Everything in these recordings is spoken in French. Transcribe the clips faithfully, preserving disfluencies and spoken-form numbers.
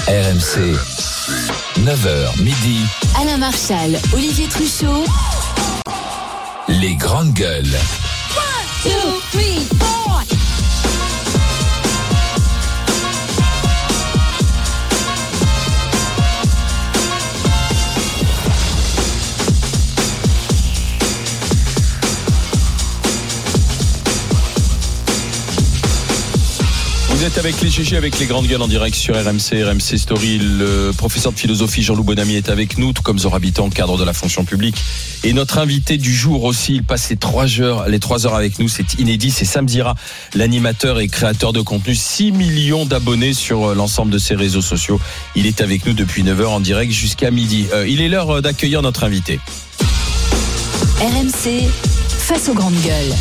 R M C, neuf heures midi. Alain Marchal, Olivier Truchot. Les grandes gueules. one, two, three, four. Vous êtes avec les G G, avec les grandes gueules en direct sur R M C, R M C Story. Le professeur de philosophie Jean-Loup Bonamy est avec nous, tout comme Zora Habitant, cadre de la fonction publique. Et notre invité du jour aussi, il passe les trois heures, les trois heures avec nous, c'est inédit, c'est Sam Zira, l'animateur et créateur de contenu, six millions d'abonnés sur l'ensemble de ses réseaux sociaux. Il est avec nous depuis neuf heures en direct jusqu'à midi. Euh, il est l'heure d'accueillir notre invité. R M C, face aux grandes gueules.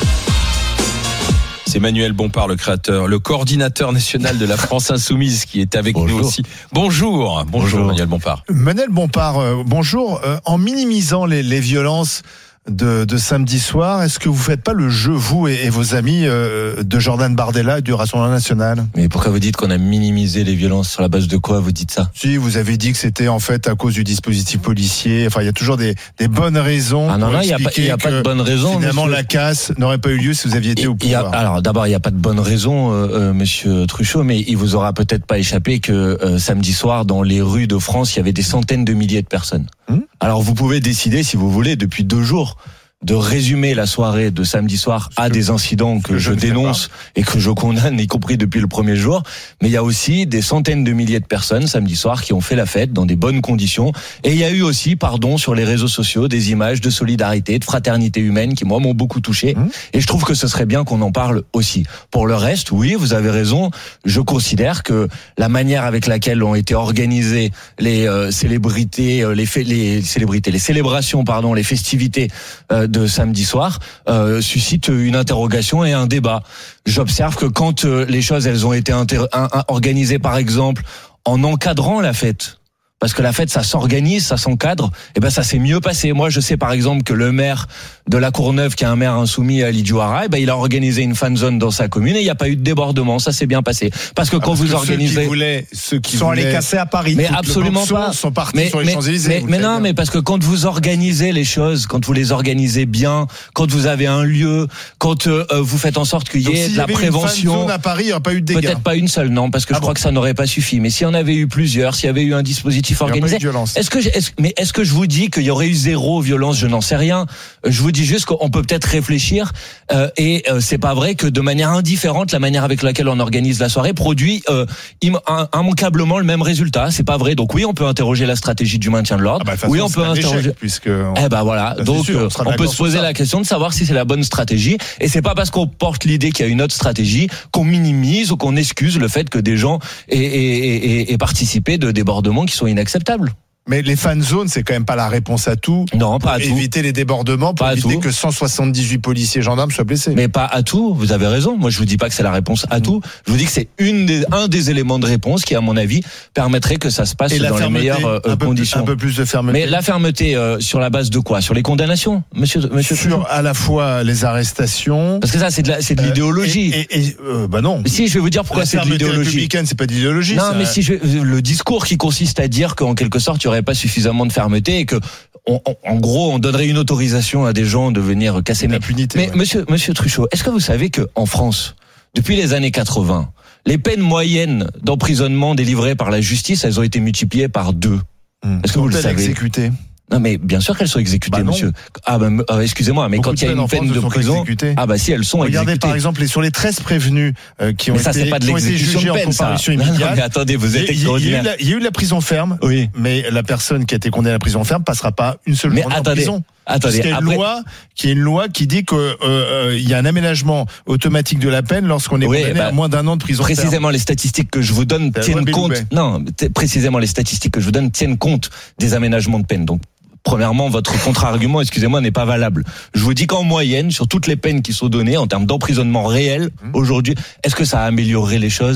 C'est Manuel Bompard, le créateur, le coordinateur national de la France Insoumise, qui est avec bonjour. Nous aussi. Bonjour, bonjour, bonjour. Manuel Bompard. Manuel Bompard, euh, bonjour. Euh, en minimisant les, les violences de, de samedi soir, est-ce que vous faites pas le jeu, vous et, et vos amis, euh, de Jordan Bardella et du Rassemblement National? Mais pourquoi vous dites qu'on a minimisé les violences? Sur la base de quoi vous dites ça? Si, vous avez dit que c'était en fait à cause du dispositif policier. Enfin, il y a toujours des, des bonnes raisons. Ah non, pour non, il n'y a, pas, y a pas de bonnes raisons. Finalement, monsieur. La casse n'aurait pas eu lieu si vous aviez été au pouvoir. A, alors, d'abord, il n'y a pas de bonnes raisons, euh, euh, monsieur Truchot, mais il vous aura peut-être pas échappé que euh, samedi soir, dans les rues de France, il y avait des centaines de milliers de personnes. Hum alors, vous pouvez décider, si vous voulez, depuis deux jours, de résumer la soirée de samedi soir à des incidents que je dénonce et que je condamne, y compris depuis le premier jour. Mais il y a aussi des centaines de milliers de personnes samedi soir qui ont fait la fête dans des bonnes conditions. Et il y a eu aussi, pardon, sur les réseaux sociaux, des images de solidarité, de fraternité humaine qui, moi, m'ont beaucoup touché. Mmh. Et je trouve que ce serait bien qu'on en parle aussi. Pour le reste, oui, vous avez raison. Je considère que la manière avec laquelle ont été organisées les euh, célébrités, euh, les, fait, les célébrités, les célébrations, pardon, les festivités euh, de samedi soir euh, suscite une interrogation et un débat. J'observe que quand euh, les choses elles ont été inter- un, un, organisées par exemple en encadrant la fête, parce que la fête ça s'organise, ça s'encadre, et ben ça s'est mieux passé. Moi je sais par exemple que le maire de la Courneuve, qui est un maire insoumis à Lidjouara, et ben il a organisé une fan zone dans sa commune et il n'y a pas eu de débordement, ça s'est bien passé. Parce que quand ah, parce vous que organisez, ceux qui voulaient, ceux qui sont voulaient... allés casser à Paris, mais absolument pas, sont partis mais, sur les mais, Champs-Élysées. Mais, mais non, bien. mais parce que quand vous organisez les choses, quand vous les organisez bien, quand vous avez un lieu, quand euh, vous faites en sorte qu'il y ait Donc, de la prévention. Une fan zone à Paris, il n'y aurait pas eu de dégâts. Peut-être pas une seule, non, parce que ah je bon. crois que ça n'aurait pas suffi. Mais s'il y en avait eu plusieurs, s'il y avait eu un dispositif organisé, est-ce que, est-ce, mais est-ce que je vous dis qu'il y aurait eu zéro violence? Je n'en sais rien. Je vous dis juste qu'on peut peut-être réfléchir euh, et euh, c'est pas vrai que de manière indifférente, la manière avec laquelle on organise la soirée produit euh, im- immanquablement le même résultat. C'est pas vrai. Donc oui, on peut interroger la stratégie du maintien de l'ordre. Ah bah, oui, on peut interroger. Puisque on... Eh ben voilà. Ça, Donc sûr, on, on peut se poser la question de savoir si c'est la bonne stratégie. Et c'est pas parce qu'on porte l'idée qu'il y a une autre stratégie qu'on minimise ou qu'on excuse le fait que des gens aient, aient, aient, aient participé de débordements qui sont inacceptables. Mais les fan zones, c'est quand même pas la réponse à tout. Non, pas à pour tout. Éviter les débordements, pour pas éviter que cent soixante-dix-huit policiers et gendarmes soient blessés. Mais pas à tout. Vous avez raison. Moi, je vous dis pas que c'est la réponse à mmh. tout. Je vous dis que c'est une des, un des éléments de réponse qui, à mon avis, permettrait que ça se passe dans les meilleures euh, un peu conditions. Plus, un peu plus de fermeté. Mais la fermeté euh, sur la base de quoi? Sur les condamnations, monsieur, monsieur. Sur à la fois les arrestations. Parce que ça, c'est de, la, c'est de l'idéologie. Euh, et, et, et euh, bah non. Si, je vais vous dire pourquoi la c'est de l'idéologie. Républicaine, c'est pas de l'idéologie. Non, ça. mais si je, le discours qui consiste à dire qu'en quelque sorte, il y aurait pas suffisamment de fermeté et que, on, on, en gros, on donnerait une autorisation à des gens de venir casser. Mais, impunité, mais ouais. monsieur, monsieur Truchot, est-ce que vous savez que en France, depuis les années quatre-vingts, les peines moyennes d'emprisonnement délivrées par la justice, elles ont été multipliées par deux. Hum. Est-ce que vous le savez? Exécutées. Non, mais bien sûr qu'elles sont exécutées, bah monsieur. Ah bah, euh, excusez-moi, mais Beaucoup quand il y a une peine de prison, ah bah si elles sont Regardez exécutées. par exemple sur les treize prévenus euh, qui ont mais ça, été, c'est pas de qui ont été l'exécution jugés de peine, en comparution immédiate. Non, non, mais attendez, vous êtes extraordinaire. Il y a eu la prison ferme, oui. mais la personne qui a été condamnée à la prison ferme passera pas une seule journée en prison. Attendez, il y a une après... loi qui est une loi qui dit que euh, euh, il y a un aménagement automatique de la peine lorsqu'on est oui, condamné bah, à moins d'un an de prison ferme. Précisément, les statistiques que je vous donne tiennent compte. Non, t- précisément les statistiques que je vous donne tiennent compte des aménagements de peine. Donc premièrement, votre contre-argument, excusez-moi, n'est pas valable. Je vous dis qu'en moyenne, sur toutes les peines qui sont données en termes d'emprisonnement réel, mmh. aujourd'hui, est-ce que ça a amélioré les choses?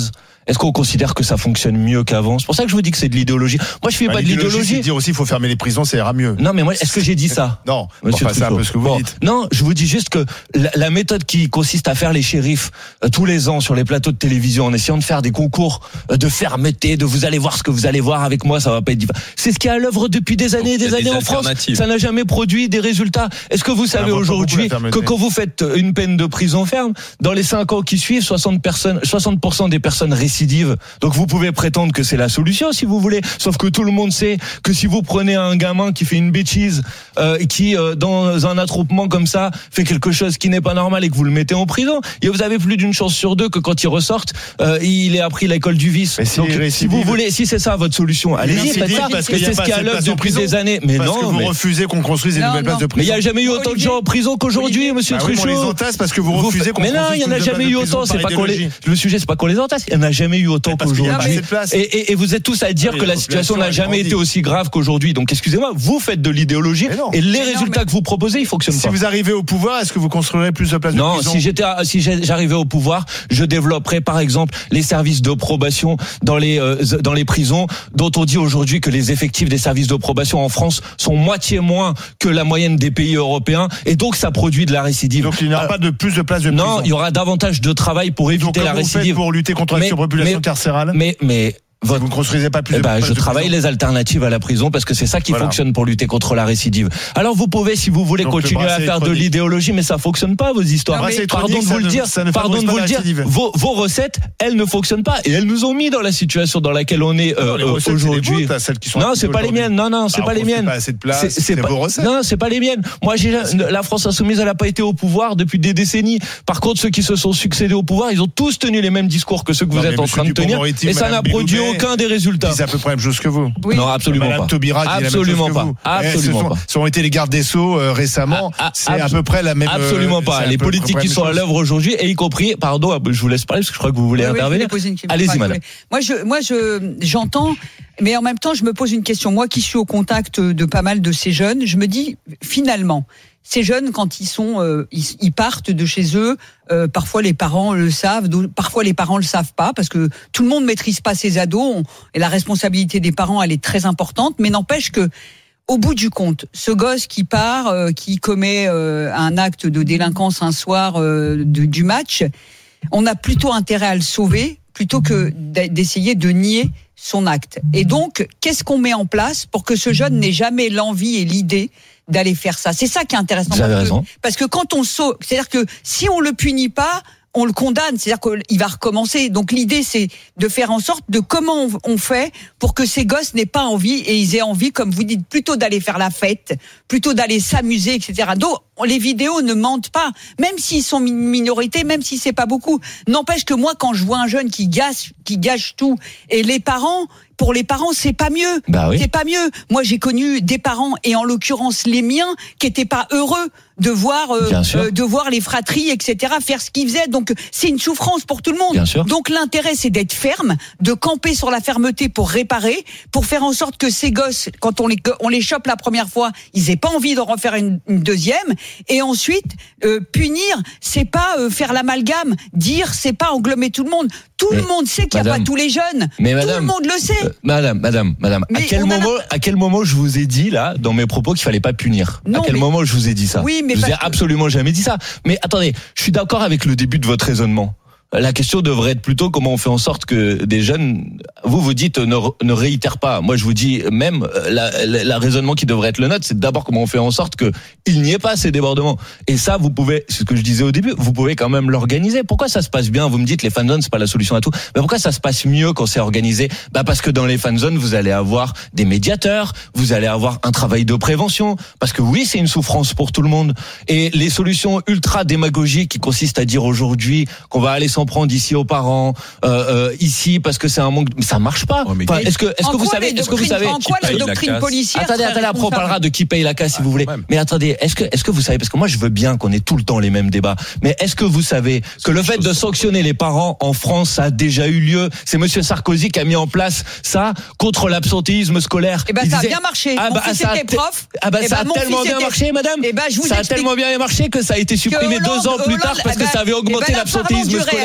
Est-ce qu'on considère que ça fonctionne mieux qu'avant? C'est pour ça que je vous dis que c'est de l'idéologie. Moi, je fais bah, pas de l'idéologie. C'est dire aussi, il faut fermer les prisons, ça ira mieux. Non, mais moi, est-ce que j'ai dit ça? Non, Monsieur enfin, c'est un peu ce que vous bon, dites. Non, je vous dis juste que la, la méthode qui consiste à faire les shérifs euh, tous les ans sur les plateaux de télévision, en essayant de faire des concours euh, de fermeté, de vous allez voir ce que vous allez voir avec moi, ça va pas être difficile. C'est ce qui est à l'œuvre depuis des années et des années en France. Ça n'a jamais produit des résultats. Est-ce que vous savez aujourd'hui que quand vous faites une peine de prison ferme, dans les cinq ans qui suivent, soixante personnes, soixante pour cent des personnes récidives. Donc vous pouvez prétendre que c'est la solution si vous voulez. Sauf que tout le monde sait que si vous prenez un gamin qui fait une bêtise, euh, qui euh, dans un attroupement comme ça fait quelque chose qui n'est pas normal et que vous le mettez en prison, et vous avez plus d'une chance sur deux que quand il ressorte, euh, il ait appris l'école du vice. Mais si, donc si vous voulez, si c'est ça votre solution, allez-y, faites ça. Parce que c'est ce qui est à l'œuvre depuis des années. Mais parce non, que vous mais... refusez qu'on construise des non, nouvelles non. places de prison. Mais il n'y a jamais eu autant de gens en prison qu'aujourd'hui, monsieur bah Truchot. Oui, on les entasse parce que vous refusez qu'on Mais non, il n'y en a jamais eu autant. C'est pas qu'on les. Le sujet, c'est pas qu'on les entasse. Il n'y en a jamais eu autant qu'aujourd'hui. Et, et, et vous êtes tous à dire oui, que la situation n'a jamais été aussi grave qu'aujourd'hui. Donc, excusez-moi, vous faites de l'idéologie et les mais résultats non, que vous proposez, ils fonctionnent si pas. Si vous arrivez au pouvoir, est-ce que vous construirez plus de places non, de prison? Non, si j'étais, si j'arrivais au pouvoir, je développerais, par exemple, les services de probation dans les euh, dans les prisons, dont on dit aujourd'hui que les effectifs des services de probation en France sont moitié moins que la moyenne des pays européens, et donc ça produit de la récidive. Donc il n'y aura euh, pas de plus de places de prison. Non, il y aura davantage de travail pour éviter donc, la récidive. Pour lutter contre la surpopulation carcérale. Mais mais Votre... Vous ne construisez pas plus eh de ben, places je de travaille prison. Les alternatives à la prison parce que c'est ça qui voilà. fonctionne pour lutter contre la récidive. Alors vous pouvez, si vous voulez, donc, continuer à faire de l'idéologie, mais ça fonctionne pas vos histoires. Non, mais pardon de vous le dire, pardon de vous le dire. Vos, vos recettes, elles ne fonctionnent pas et elles nous ont mis dans la situation dans laquelle on est euh, non, recettes, aujourd'hui. C'est celles qui sont non, c'est pas les miennes. Non, non, c'est Alors, pas les miennes. Pas assez de place. C'est vos recettes. Non, c'est pas les miennes. Moi, j'ai la France insoumise, elle n'a pas été au pouvoir depuis des décennies. Par contre, ceux qui se sont succédés au pouvoir, ils ont tous tenu les mêmes discours que ceux que vous êtes en train de tenir, et ça n'a produit aucun des résultats. C'est à peu près la même chose que vous. Oui. Non, absolument Madame pas. Taubira dit absolument la même chose pas. que vous. Absolument ce sont, pas. Ce ont été les gardes des Sceaux euh, récemment. Ah, ah, c'est à peu près la même. Absolument euh, pas. Les politiques qui sont à l'œuvre aujourd'hui, et y compris, pardon, je vous laisse parler parce que je crois que vous voulez oui, intervenir. Oui, allez-y, madame. Moi, je, moi, je, j'entends, mais en même temps, je me pose une question. Moi, qui suis au contact de pas mal de ces jeunes, je me dis finalement. Ces jeunes, quand ils sont, euh, ils, ils partent de chez eux. Euh, parfois les parents le savent, parfois les parents le savent pas, parce que tout le monde maîtrise pas ses ados. On, et la responsabilité des parents, elle est très importante. Mais n'empêche que, au bout du compte, ce gosse qui part, euh, qui commet euh, un acte de délinquance un soir euh, de, du match, on a plutôt intérêt à le sauver plutôt que d'essayer de nier son acte. Et donc, qu'est-ce qu'on met en place pour que ce jeune n'ait jamais l'envie et l'idée d'aller faire ça? C'est ça qui est intéressant. Vous avez raison. Parce que quand on sauve, c'est-à-dire que si on le punit pas, on le condamne, c'est-à-dire qu'il va recommencer. Donc l'idée, c'est de faire en sorte de comment on fait pour que ces gosses n'aient pas envie et ils aient envie, comme vous dites, plutôt d'aller faire la fête, plutôt d'aller s'amuser, et cetera. Donc les vidéos ne mentent pas, même s'ils sont une minorité, même si c'est pas beaucoup. N'empêche que moi, quand je vois un jeune qui gâche, qui gâche tout, et les parents, pour les parents, c'est pas mieux. Bah oui. C'est pas mieux. Moi, j'ai connu des parents, et en l'occurrence les miens, qui étaient pas heureux de voir, euh, euh, de voir les fratries, et cetera, faire ce qu'ils faisaient. Donc, c'est une souffrance pour tout le monde. Bien sûr. Donc, l'intérêt, c'est d'être ferme, de camper sur la fermeté pour réparer, pour faire en sorte que ces gosses, quand on les, on les chope la première fois, ils aient pas envie d'en refaire une, une deuxième. Et ensuite, euh, punir, c'est pas euh, faire l'amalgame. Dire, c'est pas englober tout le monde. Tout mais, le monde sait qu'il n'y a pas tous les jeunes. Mais tout madame, le monde le sait. Euh, madame, madame, madame, à quel moment, a... à quel moment je vous ai dit là, dans mes propos, qu'il fallait pas punir? Non, à quel mais... moment je vous ai dit ça? Oui, mais je vous ai que... absolument jamais dit ça. Mais attendez, je suis d'accord avec le début de votre raisonnement. La question devrait être plutôt comment on fait en sorte que des jeunes, vous vous dites ne, ne réitèrent pas. Moi je vous dis même la, la, la raisonnement qui devrait être le nôtre, c'est d'abord comment on fait en sorte que il n'y ait pas ces débordements. Et ça vous pouvez, c'est ce que je disais au début, vous pouvez quand même l'organiser. Pourquoi ça se passe bien? Vous me dites les fan zones c'est pas la solution à tout. Mais pourquoi ça se passe mieux quand c'est organisé? Bah parce que dans les fan zones vous allez avoir des médiateurs, vous allez avoir un travail de prévention. Parce que oui c'est une souffrance pour tout le monde. Et les solutions ultra démagogiques qui consistent à dire aujourd'hui qu'on va aller s'en prendre ici aux parents, euh, euh, ici parce que c'est un manque, mais ça marche pas. Oh, mais enfin, est-ce que, est-ce que vous savez, est-ce que vous savez, en quoi la doctrine policière? Attendez, attendez, après on parlera de qui paye la casse si vous voulez. Mais attendez, est-ce que, est-ce que vous savez, parce que moi je veux bien qu'on ait tout le temps les mêmes débats, mais est-ce que vous savez que le fait de sanctionner les parents en France, ça a déjà eu lieu? C'est Monsieur Sarkozy qui a mis en place ça contre l'absentéisme scolaire. Eh ben ça a bien marché. Ah bah ça était prof. Ah bah ça a tellement bien marché, madame. Eh ben je vous ça a tellement bien marché que ça a été supprimé deux ans plus tard parce que ça avait augmenté l'absentéisme scolaire.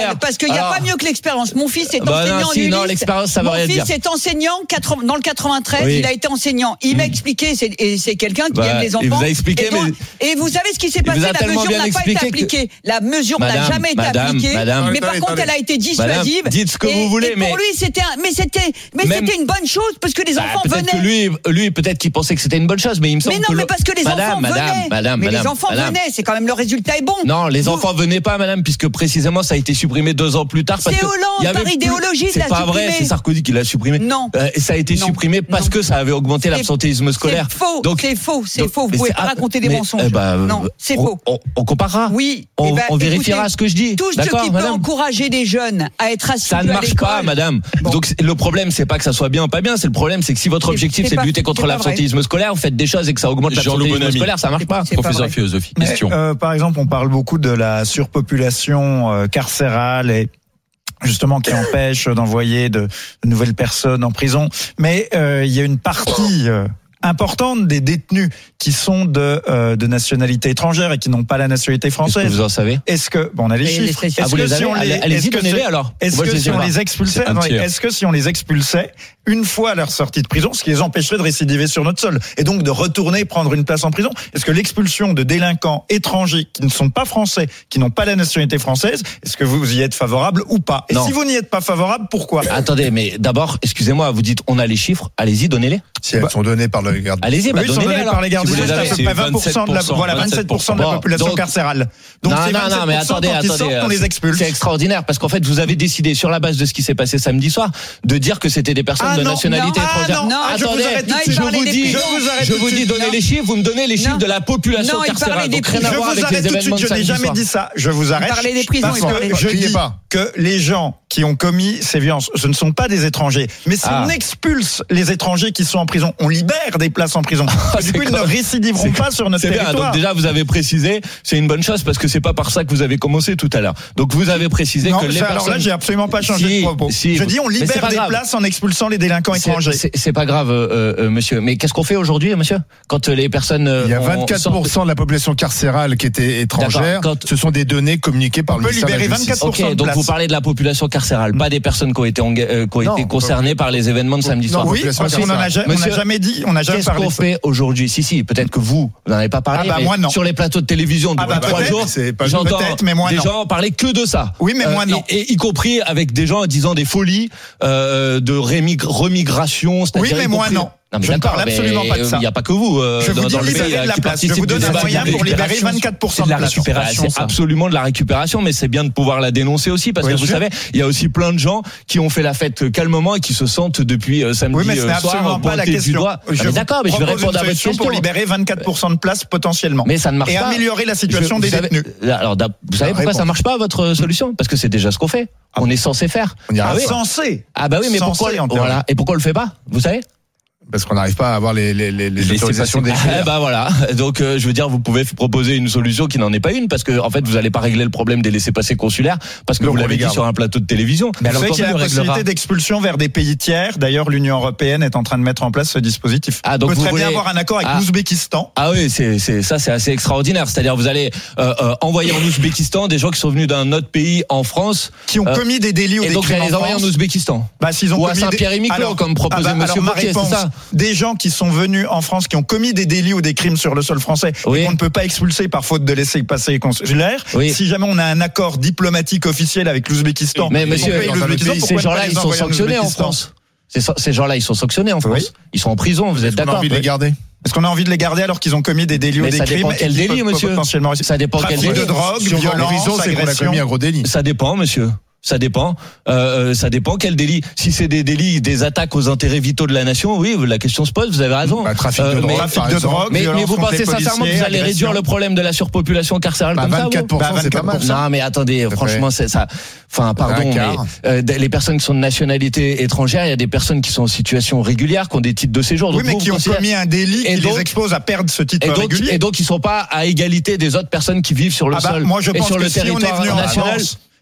scolaire. Parce qu'il n'y a Alors, pas mieux que l'expérience. Mon fils est bah enseignant non, si, en non, Ulysse. l'expérience, ça veut Mon rien dire. fils est enseignant quatre- dans le quatre-vingt-treize. Oui. Il a été enseignant. Il m'a expliqué, c'est, et c'est quelqu'un qui Bah, aime les enfants. il vous a expliqué, et, donc- mais- et vous savez ce qui s'est Il passé? vous a La tellement mesure bien n'a pas été expliqué que- appliquée. La mesure n'a Madame, jamais été madame, appliquée. madame. Mais par Attendez, contre, elle a attendez. été dissuasive. Madame, dites ce que Et- vous voulez, et pour mais- lui, c'était, un- mais c'était, mais Même- c'était une bonne chose parce que les Bah, enfants peut-être venaient. que lui, lui peut-être qu'il pensait que c'était une bonne chose, mais il me semble Mais non, que mais le- parce que les madame, enfants madame, venaient. Madame, mais madame, les enfants madame. venaient, c'est quand même le résultat est bon. Non, les Vous- enfants venaient pas, madame, puisque précisément ça a été supprimé deux ans plus tard. Parce C'est que Hollande, il y avait par plus- idéologie, il C'est l'a pas vrai, supprimé. c'est Sarkozy qui l'a supprimé. Non. Euh, et ça a été Non. supprimé parce Non. que ça avait augmenté C'est- l'absentéisme scolaire. C'est faux, Donc- c'est faux, c'est donc- faux. Vous mais pouvez c'est- pas raconter des mais, mensonges. eh ben, non, c'est on- faux. On, on comparera. Oui. On, eh ben, on vérifiera écoutez, ce que je dis. Tout ce D'accord, qui peut madame. encourager les jeunes à être assidus Ça ne à marche l'école. pas, madame. Bon. Donc c'est- le problème, c'est pas que ça soit bien ou pas bien. C'est le problème, c'est que si votre C'est- objectif c'est c'est de pas- lutter contre c'est pas l'absentéisme scolaire, vous faites des choses et que ça augmente Jean-Loup l'absentéisme Bonamy. scolaire, ça marche pas. C'est pas Professeur de vrai. philosophie. Mais, Question. euh, par exemple, on parle beaucoup de la surpopulation euh, carcérale et justement qui empêche d'envoyer de, de nouvelles personnes en prison. Mais euh, il y a une partie euh, importante des détenus qui sont de, euh, de nationalité étrangère et qui n'ont pas la nationalité Qu'est-ce que française. vous en savez? Est-ce que bon, on a les Et les chiffres. statistiques. Ah, Est-ce vous que les si avez? on les, Allez- Allez-y, est-ce que donnez-les si- alors. Est-ce Moi, je que les si ai on pas. les expulsait, C'est un attendez, tiers. est-ce que si on les expulsait une fois leur sortie de prison, ce qui les empêcherait de récidiver sur notre sol et donc de retourner prendre une place en prison? Est-ce que l'expulsion de délinquants étrangers qui ne sont pas français, qui n'ont pas la nationalité française, est-ce que vous y êtes favorable ou pas? Et Non. si vous n'y êtes pas favorable, pourquoi? Attendez, mais d'abord, excusez-moi, vous dites on a les chiffres, allez-y, donnez-les. Si elles sont données par le garde. Allez-y, bah Oui, ils sont donnez-les donnés alors. par les gardes Si du vous Est, les à avez, peu c'est près vingt pour cent de la, voilà, vingt-sept pour cent de la Bon, population donc- carcérale. Donc non, c'est non, non, mais vingt-sept pour cent attendez, quand ils attendez. sortent, on les expulse. C'est extraordinaire parce qu'en fait, vous avez décidé sur la base de ce qui s'est passé samedi soir de dire que c'était des personnes Ah de non, nationalité non, ah étrangère. non, ah, je vous attendez, arrête tout de Non, suite. il je parlait vous des dis, prisons. Je vous arrête je tout de vous suite. dis, donnez Non. les chiffres, vous me donnez les chiffres Non. de la population Non, il parlait carcérale. des Donc rien prisons. à Je voir vous avec arrête les tout de événements suite, de je n'ai samedi jamais soir. dit ça. Je vous arrête. Il parlait des prisons, Parce il parlait que des je Criez dis pas. que les gens qui ont commis ces violences, ce ne sont pas des étrangers. Mais si Ah. on expulse les étrangers qui sont en prison, on libère des places en prison. Du coup, ils ne comme- récidiveront pas sur notre C'est bien, territoire. donc déjà vous avez précisé, c'est une bonne chose parce que c'est pas par ça que vous avez commencé tout à l'heure. Donc vous avez précisé Non, que les ça, alors là, personnes. j'ai absolument pas changé Si, de propos. si, je dis, on mais c'est libère pas des grave. places en expulsant les délinquants C'est- étrangers. C'est c'est pas grave, euh, euh, monsieur. Mais qu'est-ce qu'on fait aujourd'hui, monsieur, quand euh, les personnes euh, Il y a ont- vingt-quatre pour cent sortent- de la population carcérale qui était étrangère. D'accord, quand- Ce sont des données communiquées par On le peut ministère de la libérer Justice. vingt-quatre pour cent. Ok, de donc place. vous parlez de la population carcérale, pas des personnes qui ont été, enga- euh, qui ont Non, été on concernées par les événements de samedi Non, soir. Oui, population parce qu'on en a, carcérale. ja- on n'a Monsieur, jamais dit, on n'a jamais Qu'est-ce parlé qu'on de ça. fait aujourd'hui? Si, si, peut-être que vous, vous n'en avez pas parlé, Ah bah, mais moi, non. sur les plateaux de télévision Ah depuis bah, trois peut-être, jours, c'est pas- j'entends peut-être, mais moi, des non. gens parler que de ça. Oui, mais moi, non. Et, et y compris avec des gens disant des folies euh, de rémig- remigration. c'est-à-dire Oui, mais y moi, compris- non. Non, mais Je ne d'accord, parle mais absolument pas de ça. Il n'y a pas que vous euh, Je vous dans, dis dans le pays libérer là, de la qui place. Je participent vous donne au un débat. moyen pour libérer vingt-quatre pour cent de place. Bah, c'est absolument de la récupération, mais c'est bien de pouvoir la dénoncer aussi parce Oui, que vous sûr. savez, il y a aussi plein de gens qui ont fait la fête calmement et qui se sentent depuis euh, samedi Oui, mais ce n'est euh, soir absolument pas la pointés du question. doigt. Ah, mais vous d'accord, mais je vais propose répondre à une votre solution question. pour libérer vingt-quatre pour cent de place potentiellement. Mais ça ne marche et pas. améliorer la situation Je- des vous savez- détenus. Alors, d'ab- vous savez La pourquoi ça réponse. marche pas votre solution? Parce que c'est déjà ce qu'on fait. On est censé faire. On y Ah arrive oui. pas. Censé. Ah bah oui, mais Censé, pourquoi en théorie. voilà et pourquoi on le fait pas? Vous savez? Parce qu'on n'arrive pas à avoir les, les, les, les Laissez autorisations passer. des Eh ben voilà. Donc euh, je veux dire, vous pouvez proposer une solution qui n'en est pas une, parce que en fait vous n'allez pas régler le problème des laissez-passer consulaires, parce que Donc, vous on l'avez les dit garde. sur un plateau de télévision. Vous savez qu'il y a la Entendu, possibilité réglera. d'expulsion vers des pays tiers. D'ailleurs, l'Union européenne est en train de mettre en place ce dispositif. Ah, donc on peut vous très bien voulez- avoir un accord avec Ah. l'Ouzbékistan. Ah oui, c'est c'est ça, c'est assez extraordinaire. C'est-à-dire vous allez euh, euh, envoyer en Ouzbékistan des gens qui sont venus d'un autre pays en France, Qui ont Euh, commis des délits ou et des donc vous crimes allez les en envoyer en France. Ouzbékistan. Bah, s'ils ont Ou à commis des- Saint-Pierre-et-Miquelon, Alors- comme proposait ah bah, Monsieur alors, ma Wauquiez, c'est réponse, ça. Des gens qui sont venus en France, qui ont commis des délits ou des crimes sur le sol français, Oui. et qu'on ne peut pas expulser par faute de laisser passer consulaire. Oui. Si jamais on a un accord diplomatique officiel avec l'Ouzbékistan, Mais et qu'on monsieur, paye l'Ouzbékistan, ces pourquoi ne pas gens-là, les ils sont envoyer en sanctionnés en Ouzbékistan? France. Ces, ces gens-là, ils sont sanctionnés en France. Oui. Ils sont en prison, vous êtes On a d'accord? envie de les garder. Est-ce qu'on a envie de les garder alors qu'ils ont commis des délits Mais ou des ça crimes dépend et quel qu'ils délit, peuvent monsieur. potentiellement Ça dépend quel Trafic délit. de drogue, Si on va en violence, prison, c'est qu'on a agression. commis un gros délit. Ça dépend, monsieur. Ça dépend. Euh, ça dépend quel délit. Si c'est des délits, des attaques aux intérêts vitaux de la nation, oui, la question se pose. Vous avez raison. Bah, trafic de Euh, drogue, mais- Trafic par de exemple. drogue, Mais, mais violence vous contre pensez les sincèrement que vous policiers, allez agression. réduire le problème de la surpopulation carcérale Bah, comme ça vous vingt-quatre pour cent, Bah, c'est pas mal. vingt-quatre pour cent. Non, mais attendez, fait. franchement, c'est ça. Enfin, pardon, Un mais quart. euh, les personnes qui sont de nationalité étrangère, il y a des personnes qui sont en situation régulière, qui ont des titres de séjour. Oui, Donc mais vous, qui vous ont considérez- commis un délit Et qui donc- les expose à perdre ce titre et donc, régulier. et donc, ils sont pas à égalité des autres personnes qui vivent sur le Ah bah, sol moi, je et pense sur que le si on est territoire venu en national. France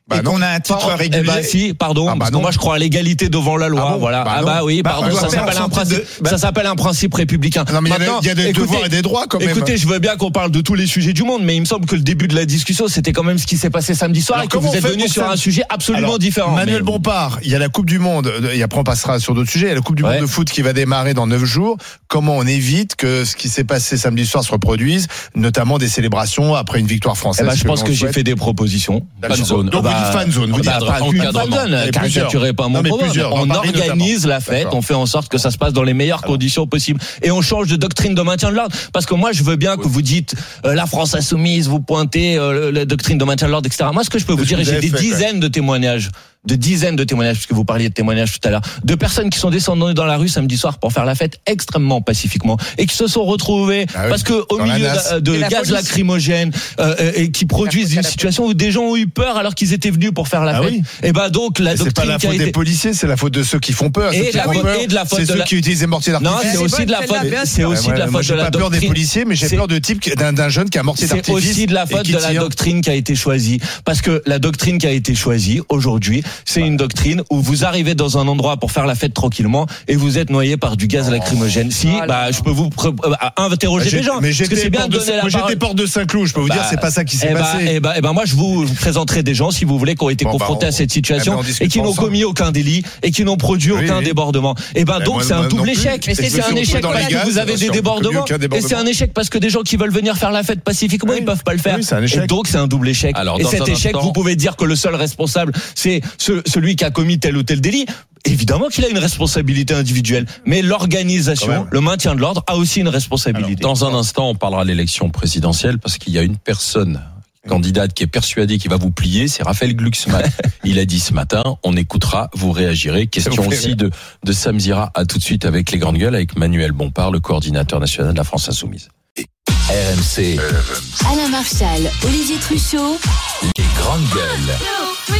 Bah et non. qu'on a un titre Eh régulier. ben si, pardon, Ah bah parce que non. moi je crois à l'égalité devant la loi, Ah bon voilà. Bah ah non. bah oui, Bah, pardon, on ça doit faire s'appelle en un sorte principe, de- bah- ça s'appelle un principe républicain. Non, mais il y a des- Maintenant, il y a des écoutez, devoirs et des droits quand même. Écoutez, je veux bien qu'on parle de tous les sujets du monde, mais il me semble que le début de la discussion, c'était quand même ce qui s'est passé samedi soir Alors, et que comment vous on êtes fait venu pour sur ça un sujet absolument Alors, différent. Manuel Mais- Bompard, il y a la Coupe du Monde, et après on passera sur d'autres sujets, il y a la Coupe du Ouais. Monde de foot qui va démarrer dans neuf jours. Comment on évite que ce qui s'est passé samedi soir se reproduise, notamment des célébrations après une victoire Eh française? ben, je pense l'on que j'ai souhaite. fait des propositions. D'accord. Fan zone. Donc vous Bah, dites fan zone, vous dites bah, pas pas qu'une encadrement. fan zone, Il y a plusieurs. caricaturez pas mon Non, mais propos. plusieurs, On dans Paris organise notamment. la fête, D'accord. on fait en sorte que ça se passe dans les meilleures conditions possibles. Et on change de doctrine de maintien de l'ordre. Parce que moi, je veux bien que vous dites euh, la France insoumise, vous pointez euh, la doctrine de maintien de l'ordre, et cetera. Moi, ce que je peux C'est vous ce dire, que et vous j'ai avez des fait, dizaines de témoignages, de dizaines de témoignages, puisque vous parliez de témoignages tout à l'heure, de personnes qui sont descendues dans la rue samedi soir pour faire la fête extrêmement pacifiquement et qui se sont retrouvées Ah oui, parce que au dans la milieu nasse. de, de Et la gaz police. lacrymogène euh, euh, et qui produisent faute à une la situation où des gens ont eu peur alors qu'ils étaient venus pour faire la Ah fête. oui. Et ben donc la Et c'est pas doctrine la qui a faute des été policiers, c'est la faute de ceux qui font peur. Et Ceux qui de la font faute- peur, et de la faute c'est de ceux la- qui utilisent des mortiers non, d'artifice. c'est Elle est aussi de la bonne, faute. celle-là, bien C'est sûr. aussi Ouais, de la moi, faute j'ai de la pas peur des doctrine. policiers, mais j'ai C'est- peur de type qui- d'un d'un jeune qui a un mortier C'est d'artifice. aussi de la et faute qui de la tire. doctrine qui a été choisie. Parce que la doctrine qui a été choisie aujourd'hui, c'est une doctrine où vous arrivez dans un endroit pour faire la fête tranquillement et vous êtes noyé par du gaz lacrymogène. Si, Oh là bah, là. je peux vous pr- euh, interroger J'ai- des gens. Mais Parce que j'étais c'est bien porte de de, donner la moi, parole. j'étais porte de Saint-Cloud, je peux vous dire, Bah, c'est pas ça qui s'est eh ben, passé. eh ben, eh ben, moi, je vous vous présenterai des gens, si vous voulez, qui ont été Bon, bah, confrontés on- à cette situation eh ben, on discute et qui n'ont ensemble. commis aucun délit et qui n'ont produit Oui, aucun oui. débordement. Et ben, Eh, donc, moi, c'est un moi, double non plus. échec. Mais Et c'est c'est un un échec dans les parce que gaz, vous avez bien des sûr, débordements. aucun Et débordement. c'est un échec parce que des gens qui veulent venir faire la fête pacifiquement, Oui. ils peuvent pas le faire. Oui, c'est un échec. Et donc, c'est un double échec. Alors, Et dans cet un échec, instant- vous pouvez dire que le seul responsable, c'est ce- celui qui a commis tel ou tel délit. Évidemment qu'il a une responsabilité individuelle, mais Quand l'organisation, même. le maintien de l'ordre a aussi une responsabilité. Dans un instant, on parlera de l'élection présidentielle parce qu'il y a une personne candidate qui est persuadée qu'il va vous plier, c'est Raphaël Glucksmann. Il a dit ce matin, on écoutera, vous réagirez. Question Ça vous fait aussi de, de Sam Zira. À tout de suite avec les grandes gueules, avec Manuel Bompard, le coordinateur national de la France Insoumise. R M C, Alain Marchal, Olivier Truchot. les grandes gueules.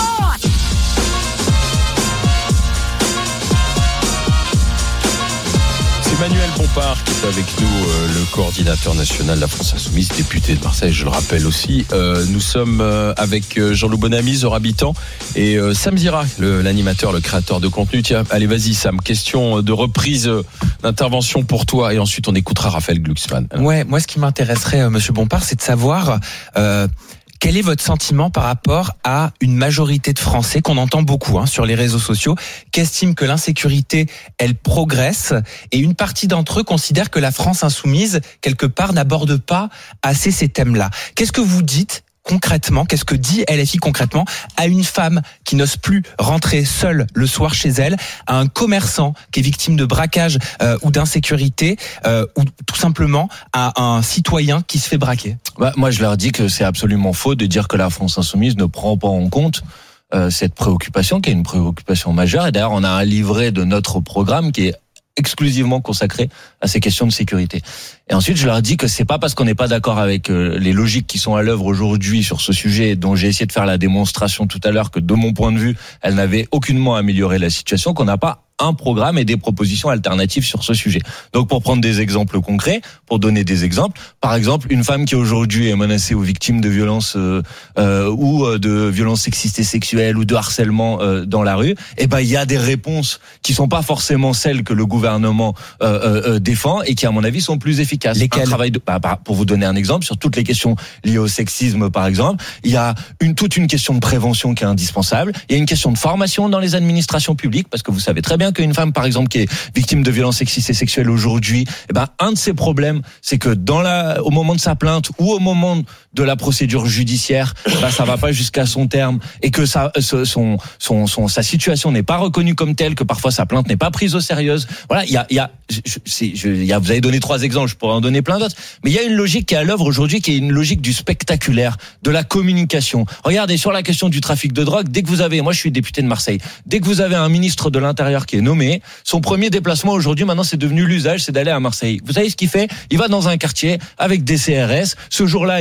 C'est Manuel Bompard qui est avec nous, euh, le coordinateur national de la France Insoumise, député de Marseille, je le rappelle aussi. Euh, nous sommes euh, avec euh, Jean-Loup Bonamy, Zora Habitant, et euh, Sam Zira, le- l'animateur, le créateur de contenu. Tiens, allez, vas-y Sam, question de reprise euh, d'intervention pour toi, et ensuite on écoutera Raphaël Glucksmann. Ouais, moi ce qui m'intéresserait, euh, Monsieur Bompard, c'est de savoir euh, quel est votre sentiment par rapport à une majorité de Français qu'on entend beaucoup hein, sur les réseaux sociaux, qui estiment que l'insécurité, elle progresse, et une partie d'entre eux considèrent que la France insoumise, quelque part, n'aborde pas assez ces thèmes-là. Qu'est-ce que vous dites concrètement, qu'est-ce que dit L F I concrètement à une femme qui n'ose plus rentrer seule le soir chez elle, à un commerçant qui est victime de braquage euh, ou d'insécurité, euh, ou tout simplement à un citoyen qui se fait braquer? Bah, moi, je leur dis que c'est absolument faux de dire que la France insoumise ne prend pas en compte euh, cette préoccupation, qui est une préoccupation majeure. Et d'ailleurs, on a un livret de notre programme qui est exclusivement consacré à ces questions de sécurité. Et ensuite, je leur dis que c'est pas parce qu'on n'est pas d'accord avec euh, les logiques qui sont à l'œuvre aujourd'hui sur ce sujet, dont j'ai essayé de faire la démonstration tout à l'heure, que de mon point de vue, elles n'avaient aucunement amélioré la situation, qu'on n'a pas un programme et des propositions alternatives sur ce sujet. Donc, pour prendre des exemples concrets, pour donner des exemples, par exemple, une femme qui aujourd'hui est menacée ou victime de violences euh, euh, ou de violences sexistes et sexuelles ou de harcèlement euh, dans la rue, eh ben il y a des réponses qui sont pas forcément celles que le gouvernement euh, euh, défend et qui, à mon avis, sont plus efficaces. Lesquelles ? Un travail de, bah, bah, pour vous donner un exemple, sur toutes les questions liées au sexisme, par exemple, il y a une toute une question de prévention qui est indispensable. Il y a une question de formation dans les administrations publiques, parce que vous savez très bien qu'une femme, par exemple, qui est victime de violences sexistes et sexuelles aujourd'hui, eh ben, un de ses problèmes, c'est que dans la, au moment de sa plainte ou au moment de la procédure judiciaire, ben, ça va pas jusqu'à son terme et que ça, son, son, son, sa situation n'est pas reconnue comme telle, que parfois sa plainte n'est pas prise au sérieux. Voilà, il y a, il y a, je, c'est, je, il y a, vous avez donné trois exemples, je pourrais en donner plein d'autres, mais il y a une logique qui est à l'œuvre aujourd'hui, qui est une logique du spectaculaire, de la communication. Regardez, sur la question du trafic de drogue, dès que vous avez, moi je suis député de Marseille, dès que vous avez un ministre de l'Intérieur qui est nommé, son premier déplacement aujourd'hui, maintenant, c'est devenu l'usage, c'est d'aller à Marseille. Vous savez ce qu'il fait? Il va dans un quartier avec des C R S. Ce jour-là, évidemment, le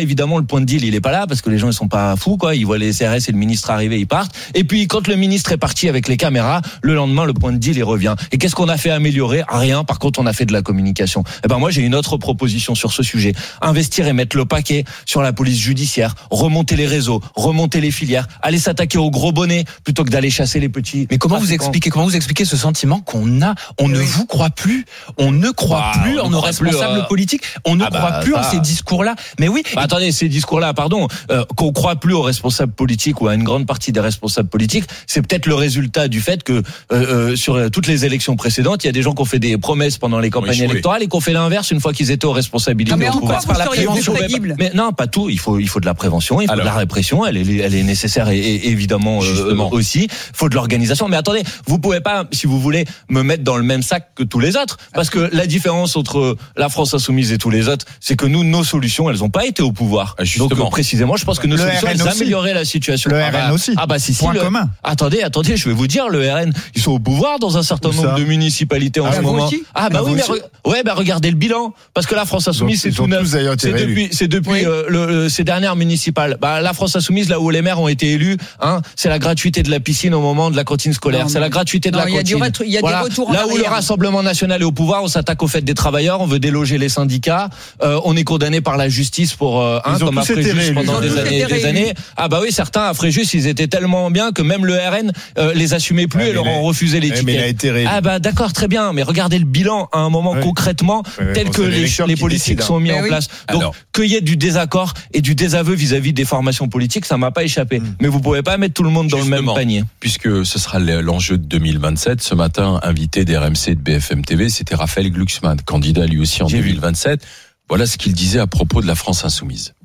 le point de deal, il est pas là parce que les gens ils sont pas fous, quoi. Ils voient les C R S et le ministre arriver, ils partent. Et puis quand le ministre est parti avec les caméras, le lendemain, le point de deal il revient. Et qu'est-ce qu'on a fait améliorer ? Rien. Par contre, on a fait de la communication. Eh ben moi, j'ai une autre proposition sur ce sujet. Investir et mettre le paquet sur la police judiciaire, remonter les réseaux, remonter les filières, aller s'attaquer aux gros bonnets plutôt que d'aller chasser les petits. Mais comment vous trafiquants. expliquez, comment vous expliquez ce sentiment qu'on a, on ne vous croit plus, on ne croit Bah, plus on en ne nos croit plus, responsables euh, politiques, on ne ah bah, croit plus ça. en ces discours-là. Mais oui. Bah, attendez, ces discours-là, pardon, euh, qu'on croit plus aux responsables politiques ou à une grande partie des responsables politiques, c'est peut-être le résultat du fait que euh, euh, sur toutes les élections précédentes, il y a des gens qui ont fait des promesses pendant les campagnes échoué. électorales et qui ont fait l'inverse une fois qu'ils étaient aux responsabilités. Non, mais au en pouvoir. quoi vous seriez plus crédible ? Mais non, pas tout. Il faut, il faut de la prévention, il faut Alors. de la répression. Elle est, elle est nécessaire et, et évidemment euh, Justement. aussi. Il faut de l'organisation. Mais attendez, vous pouvez pas, si vous voulez, me mettre dans le même sac que tous les autres, parce que la différence entre la France insoumise et tous les autres, c'est que nous, nos solutions, elles ont pas été au pouvoir. Ah, justement. Donc euh, précisément, je pense que nos Le solutions, R N elles aussi. amélioraient la situation. Le ah R N bah, aussi. Ah bah si, si. Point le- commun. Attendez, attendez, je vais vous dire, le R N, ils sont au pouvoir dans un certain Où nombre ça de municipalités en Ah, ce vous moment. aussi Ah bah Ah, oui, vous mais aussi re- ouais, bah regardez le bilan, parce que la France insoumise, Donc, c'est ils tout ont neuf. tous d'ailleurs été C'est réélus. depuis, c'est depuis Oui. euh, le, le- ces dernières municipales. Bah la France insoumise, là où les maires ont été élus, hein, c'est la gratuité de la piscine au moment de la cantine scolaire, Non, c'est mais- la gratuité de Non, la il y a du cantine. retru- il y a des Voilà. retours en Là où le arrière. Rassemblement national est au pouvoir, on s'attaque aux fêtes des travailleurs, on veut déloger les syndicats, euh, on est condamné par la justice pour euh, hein, Ils ont comme à tous été Fréjus réélus. pendant Ils ont des tous années, été des réélus. années. Ah bah oui, certains à Fréjus, ils étaient tellement bien que même le R N euh, les assumait plus Ouais, et mais leur il a- ont refusé les Ouais, tickets. mais il a été réélu. Ah bah d'accord, très bien, mais regardez le bilan à un moment Ouais. concrètement Ouais, ouais, tel bon, que c'est les, l'électeur les qui politiques décide, sont mis Mais en oui. place. Donc Alors. qu'il y ait du désaccord et du désaveu vis-à-vis des formations politiques, ça m'a pas échappé. Mm. Mais vous pouvez pas mettre tout le monde dans le même Justement. panier. Puisque ce sera l'enjeu de deux mille vingt-sept. Ce matin, invité d'R M C et de B F M T V, c'était Raphaël Glucksmann, candidat lui aussi en J'ai deux vu. mille vingt-sept. Voilà ce qu'il disait à propos de la France insoumise.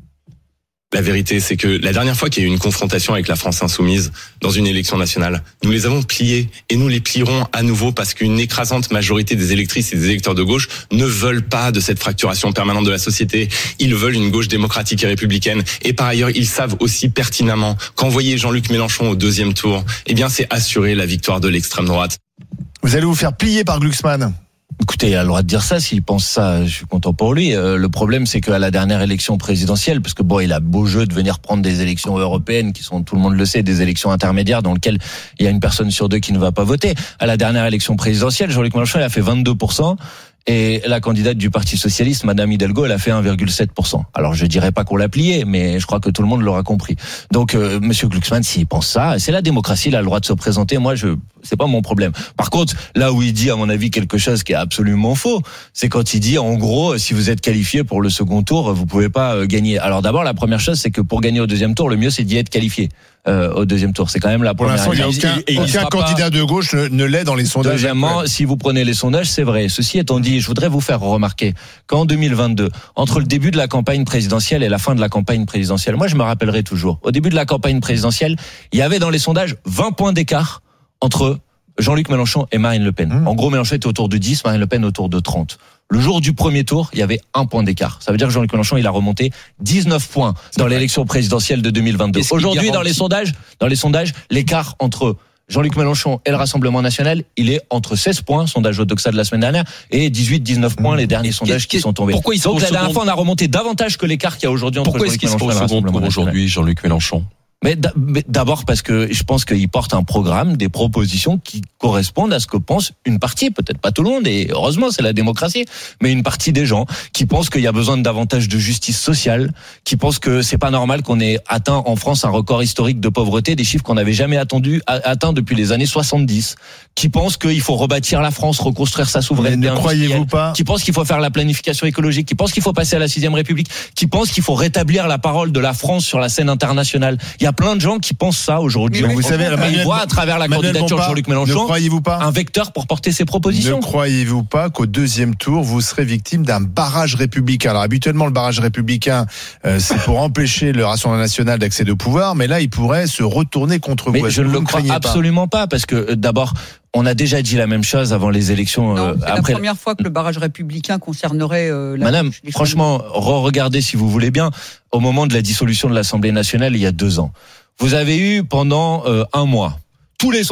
La vérité, c'est que la dernière fois qu'il y a eu une confrontation avec la France insoumise dans une élection nationale, nous les avons pliés et nous les plierons à nouveau parce qu'une écrasante majorité des électrices et des électeurs de gauche ne veulent pas de cette fracturation permanente de la société. Ils veulent une gauche démocratique et républicaine. Et par ailleurs, ils savent aussi pertinemment qu'envoyer Jean-Luc Mélenchon au deuxième tour, eh bien, c'est assurer la victoire de l'extrême droite. Vous allez vous faire plier par Glucksmann. Écoutez, il a le droit de dire ça, s'il pense ça, je suis content pour lui. Euh, le problème, c'est qu'à la dernière élection présidentielle, parce que bon, il a beau jeu de venir prendre des élections européennes, qui sont, tout le monde le sait, des élections intermédiaires dans lesquelles il y a une personne sur deux qui ne va pas voter. À la dernière élection présidentielle, Jean-Luc Mélenchon, il a fait vingt-deux pour cent. Et la candidate du Parti Socialiste, Madame Hidalgo, elle a fait un virgule sept pour cent. Alors je dirais pas qu'on l'a plié, mais je crois que tout le monde l'aura compris. Donc euh, Monsieur Glucksmann, s'il pense ça, c'est la démocratie, il a le droit de se présenter. Moi, je, c'est pas mon problème. Par contre, là où il dit, à mon avis, quelque chose qui est absolument faux, c'est quand il dit, en gros, si vous êtes qualifié pour le second tour, vous pouvez pas euh, gagner. Alors d'abord, la première chose, c'est que pour gagner au deuxième tour, le mieux, c'est d'y être qualifié euh, au deuxième tour. C'est quand même la Pour première. l'instant, il n'y a étape. aucun, Et il aucun sera pas- candidat de gauche ne, ne l'est dans les sondages. Deuxièmement, actuels. si vous prenez les sondages, c'est vrai. Ceci étant dit, je voudrais vous faire remarquer qu'en deux mille vingt-deux, entre le début de la campagne présidentielle et la fin de la campagne présidentielle, moi je me rappellerai toujours, au début de la campagne présidentielle, il y avait dans les sondages vingt points d'écart entre Jean-Luc Mélenchon et Marine Le Pen. Mmh. En gros, Mélenchon était autour de dix, Marine Le Pen autour de trente. Le jour du premier tour, il y avait un point d'écart. Ça veut dire que Jean-Luc Mélenchon, il a remonté dix-neuf points dans l'élection présidentielle de deux mille vingt-deux. Qu'est-ce qui Aujourd'hui, dans garantit les sondages, dans les sondages, l'écart entre Jean-Luc Mélenchon et le Rassemblement national, il est entre seize points, sondage Odoxa de la semaine dernière, et dix-huit dix-neuf points, les derniers sondages qui qu'est- sont tombés. pourquoi ils sont Donc au la dernière second- fois, on a remonté davantage que l'écart qu'il y a aujourd'hui entre Pourquoi est-ce Jean-Luc qu'il sera Mélenchon au et le second Rassemblement tour national. aujourd'hui, Jean-Luc Mélenchon? Mais d'a- mais d'abord parce que je pense qu'il porte un programme, des propositions qui correspondent à ce que pense une partie, peut-être pas tout le monde, et heureusement c'est la démocratie, mais une partie des gens qui pensent qu'il y a besoin de davantage de justice sociale, qui pensent que c'est pas normal qu'on ait atteint en France un record historique de pauvreté, des chiffres qu'on n'avait jamais attendu, a- atteint depuis les années soixante-dix, qui pensent qu'il faut rebâtir la France, reconstruire sa Mais souveraineté ne industrielle, croyez-vous pas qui pensent qu'il faut faire la planification écologique, qui pensent qu'il faut passer à la sixième République, qui pensent qu'il faut rétablir la parole de la France sur la scène internationale. Il y a plein de gens qui pensent ça aujourd'hui. Mais vous savez, Et Manuel- ils voient à travers la Manuel candidature de Bompard, Jean-Luc ne Mélenchon croyez-vous pas un vecteur pour porter ses Ne propositions. croyez-vous pas qu'au deuxième tour, vous serez victime d'un barrage républicain? Alors habituellement, le barrage républicain, euh, c'est pour empêcher le Rassemblement national d'accéder au pouvoir, mais là, il pourrait se retourner contre Mais vous. Est-ce je que ne vous le crois craignez pas absolument pas, parce que euh, d'abord, on a déjà dit la même chose avant les élections. Non, euh, c'est la après, première fois que le barrage républicain concernerait euh, la Madame, gauche, les franchement, re-regardez si vous voulez bien, au moment de la dissolution de l'Assemblée nationale il y a deux ans, vous avez eu pendant euh, un mois tous les sondages,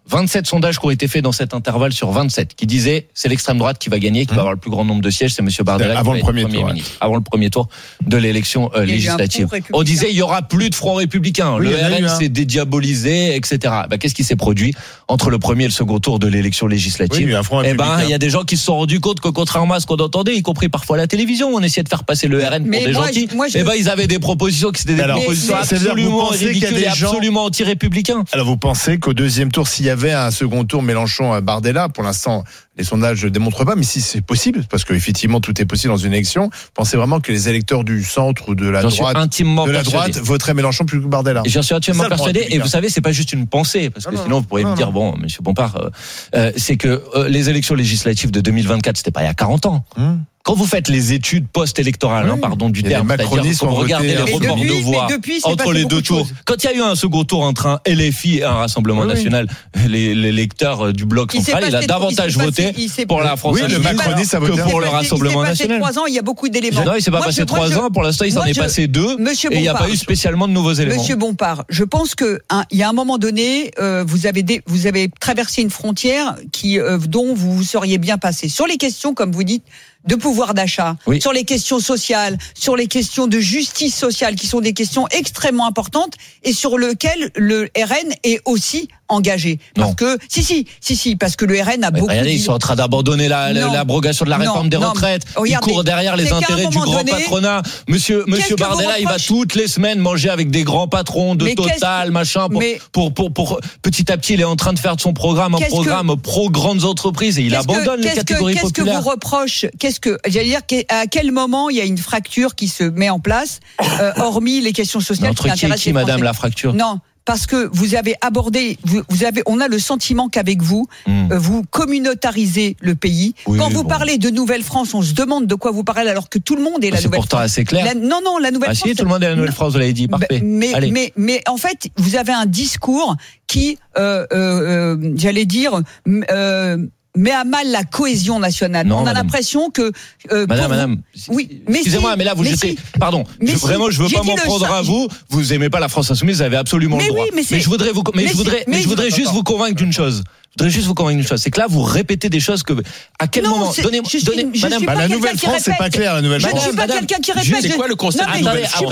vingt-sept sondages qui ont été faits dans cet intervalle sur vingt-sept qui disaient c'est l'extrême droite qui va gagner, qui mmh. va avoir le plus grand nombre de sièges, c'est monsieur Bardella avant qui le va premier être Premier tour, ministre, ouais. avant le premier tour de l'élection euh, législative. On disait il y aura plus de front républicain, oui, le R N s'est dédiabolisé, et cetera. Bah, qu'est-ce qui s'est produit entre le premier et le second tour de l'élection législative? Oui, Eh ben, il y a des gens qui se sont rendus compte que contrairement à ce qu'on entendait, y compris parfois à la télévision, on essayait de faire passer le R N pour mais des moi, gentils. Moi, je... Eh ben, ils avaient des propositions qui étaient des alors, propositions mais, absolument ridicules et gens... absolument anti-républicains. Alors, vous pensez qu'au deuxième tour, s'il y avait un second tour Mélenchon-Bardella, pour l'instant, les sondages ne démontrent pas, mais si c'est possible, parce qu'effectivement tout est possible dans une élection, pensez vraiment que les électeurs du centre ou de la J'en droite, de la droite voteraient Mélenchon plus que Bardella? J'en suis intimement persuadé, et vous savez, c'est pas juste une pensée, parce que non, sinon vous pourriez non, me dire, non. bon, monsieur Bompard, euh, euh, c'est que euh, les élections législatives de deux mille vingt-quatre, c'était pas il y a quarante ans. Hum. Quand vous faites les études post-électorales, oui. hein, pardon du terme, c'est-à-dire quand vous regardez les reports de voix depuis, entre les deux tours, quand il y a eu un second tour entre un L F I et un Rassemblement oui, national, les, les lecteurs du bloc central, il, il a davantage voté pour la France oui, le macronisme que pour le Rassemblement national. Il s'est passé trois ans, il y a beaucoup d'éléments. Non, il s'est pas passé trois ans. Pour l'instant, il s'en est passé deux. Et il n'y a pas eu spécialement de nouveaux éléments. Monsieur Bompard, je pense que il y a un moment donné, vous avez vous avez traversé une frontière qui dont vous vous seriez bien passé sur les questions, comme vous dites, de pouvoir d'achat, oui. sur les questions sociales, sur les questions de justice sociale, qui sont des questions extrêmement importantes et sur lesquelles le R N est aussi engagé. Parce non. que, si, si, si, si, parce que le R N a mais beaucoup... Regardez, dit... ils sont en train d'abandonner la, non. l'abrogation de la réforme non. des retraites. Non. Regardez, ils courent derrière les intérêts du grand donné, patronat. Monsieur, monsieur Bardella, il va toutes les semaines manger avec des grands patrons de mais Total, machin, pour, mais... pour, pour, pour, pour, petit à petit, il est en train de faire de son programme un programme que... pro-grandes entreprises et il abandonne que, les catégories que, qu'est-ce populaires. Qu'est-ce que vous reproche, qu'est-ce que, j'allais dire, à quel moment il y a une fracture qui se met en place, euh, hormis les questions sociales entre qui qui, intéressent qui, les Français. Madame, la fracture? Non. Parce que vous avez abordé, vous, vous avez, on a le sentiment qu'avec vous, mmh. euh, vous communautarisez le pays. Oui, Quand vous bon. parlez de Nouvelle-France, on se demande de quoi vous parlez alors que tout le monde est la c'est Nouvelle-France. C'est pourtant assez clair. La, non, non, la Nouvelle-France. Ah si, tout le monde est la Nouvelle-France, vous l'avez dit, parfait. Mais, Allez. mais, mais, en fait, vous avez un discours qui, euh, euh, euh, j'allais dire, euh, met à mal la cohésion nationale. Non, on a madame. l'impression que euh, madame, madame. Oui, mais excusez-moi, si, mais là vous mais jetez. Si. Pardon. Je, si. Vraiment, je veux J'ai pas m'en prendre ça. à vous. Vous aimez pas la France insoumise, vous avez absolument mais le droit. Oui, mais, mais je voudrais vous, mais, mais je voudrais, mais, mais je voudrais juste attends. vous convaincre d'une chose. Je voudrais juste vous convaincre d'une chose, c'est que là vous répétez des choses que à quel non, moment donnez-moi donnez madame bah, la Nouvelle-France c'est pas clair la Nouvelle-France. Je ne suis pas quelqu'un qui répète. C'est quoi le concept de Nouvelle-France?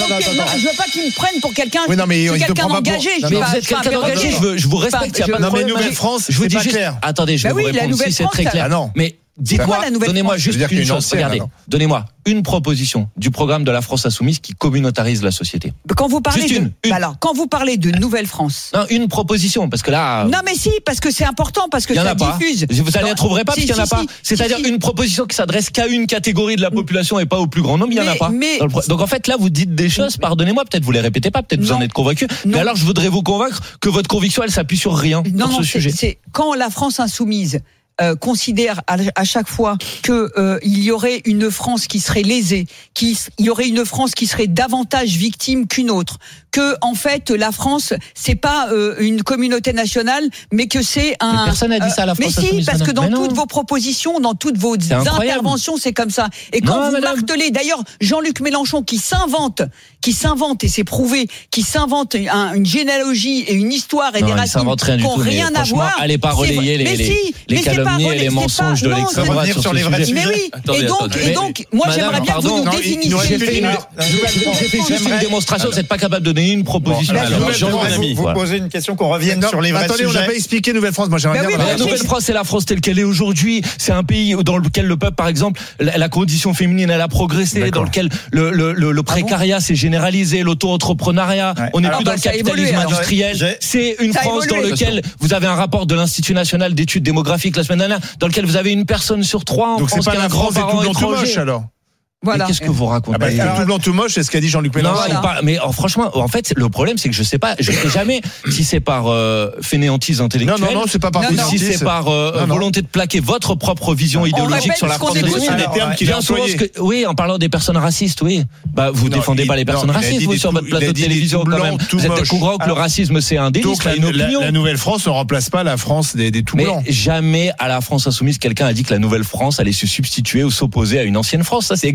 Je veux pas qu'ils me prennent pour quelqu'un oui, non, mais quelqu'un d'engagé. Mais vous êtes quelqu'un d'engagé, je vous respecte, il y a pas de problème. Non mais Nouvelle-France, c'est pas clair. Attendez, je vais vous répondre si c'est très clair. Mais dites-moi, donnez-moi juste une chose. Regardez, donnez-moi une proposition du programme de la France insoumise qui communautarise la société. Quand vous parlez juste de, une, une. alors, quand vous parlez de Nouvelle-France. Non, une proposition, parce que là. Non, mais si, parce que c'est important, parce que ça diffuse. Vous allez la trouverez pas, parce qu'il n'y en a pas. C'est-à-dire une proposition qui s'adresse qu'à une catégorie de la population et pas au plus grand nombre, il n'y en a pas. Donc en fait, là, vous dites des choses, pardonnez-moi, peut-être vous les répétez pas, peut-être vous en êtes convaincu. Mais alors, je voudrais vous convaincre que votre conviction, elle s'appuie sur rien sur ce sujet. C'est quand la France insoumise Euh, considère à, à chaque fois que euh, il y aurait une France qui serait lésée, qu'il y aurait une France qui serait davantage victime qu'une autre, que en fait la France c'est pas euh, une communauté nationale, mais que c'est un. Mais personne n'a dit ça à la France. Mais si, parce que dans toutes vos propositions, dans toutes vos interventions, c'est comme ça. Et quand non, vous madame. martelez, d'ailleurs, Jean-Luc Mélenchon qui s'invente, qui s'invente et c'est prouvé, qui s'invente un, une généalogie et une histoire et non, des racines qui n'ont rien à voir. Allez pas relayer les, mais les, si, les calomnies et les mensonges de l'extrême droite sur, sur les vrais sujets. Mais oui. Attendez, et donc, attendez. et donc, moi Madame, j'aimerais bien pardon, que vous nous non, définissiez. J'ai fait, une, j'ai fait juste une démonstration. Vous n'êtes pas capable de donner une proposition. Bon, alors, Jean vous, vous posez une question qu'on revienne non, sur les vrais attendez, sujets. On n'a pas expliqué Nouvelle-France. Moi, j'aimerais bah bien. Oui, la Nouvelle-France, c'est la France telle qu'elle est aujourd'hui. C'est un pays dans lequel le peuple, par exemple, la, la condition féminine, elle a progressé, D'accord. dans lequel le, le, le, le précariat ah bon s'est généralisé, l'auto-entrepreneuriat. Ouais. On n'est plus dans le capitalisme industriel. C'est une France dans laquelle vous avez un rapport de l'Institut national d'études démographiques la semaine dernière, dans lequel vous avez une personne sur trois en Donc France c'est pas qui a un la France et tout blanc tout moche alors. Voilà. Qu'est-ce que vous racontez? Ah bah, tout blanc tout moche, c'est ce qu'a dit Jean-Luc Mélenchon. Non, voilà. Mais oh, franchement, en fait, le problème, c'est que je sais pas, je sais jamais si c'est par euh, fainéantise intellectuelle, non, non, non, c'est pas par ou si c'est par euh, non, non. volonté de plaquer votre propre vision on idéologique sur la France. C'est des termes qu'il a employés. Que, oui, en parlant des personnes racistes, oui. Bah, vous non, défendez il, pas les personnes non, racistes, vous, sur votre plateau de télévision, quand même. Vous êtes au courant que le racisme, c'est un délit, c'est une opinion. La Nouvelle-France ne remplace pas la France des tout blancs. Mais jamais à la France insoumise, quelqu'un a dit que la Nouvelle-France allait se substituer ou s'opposer à une ancienne France. Ça, c'est exact.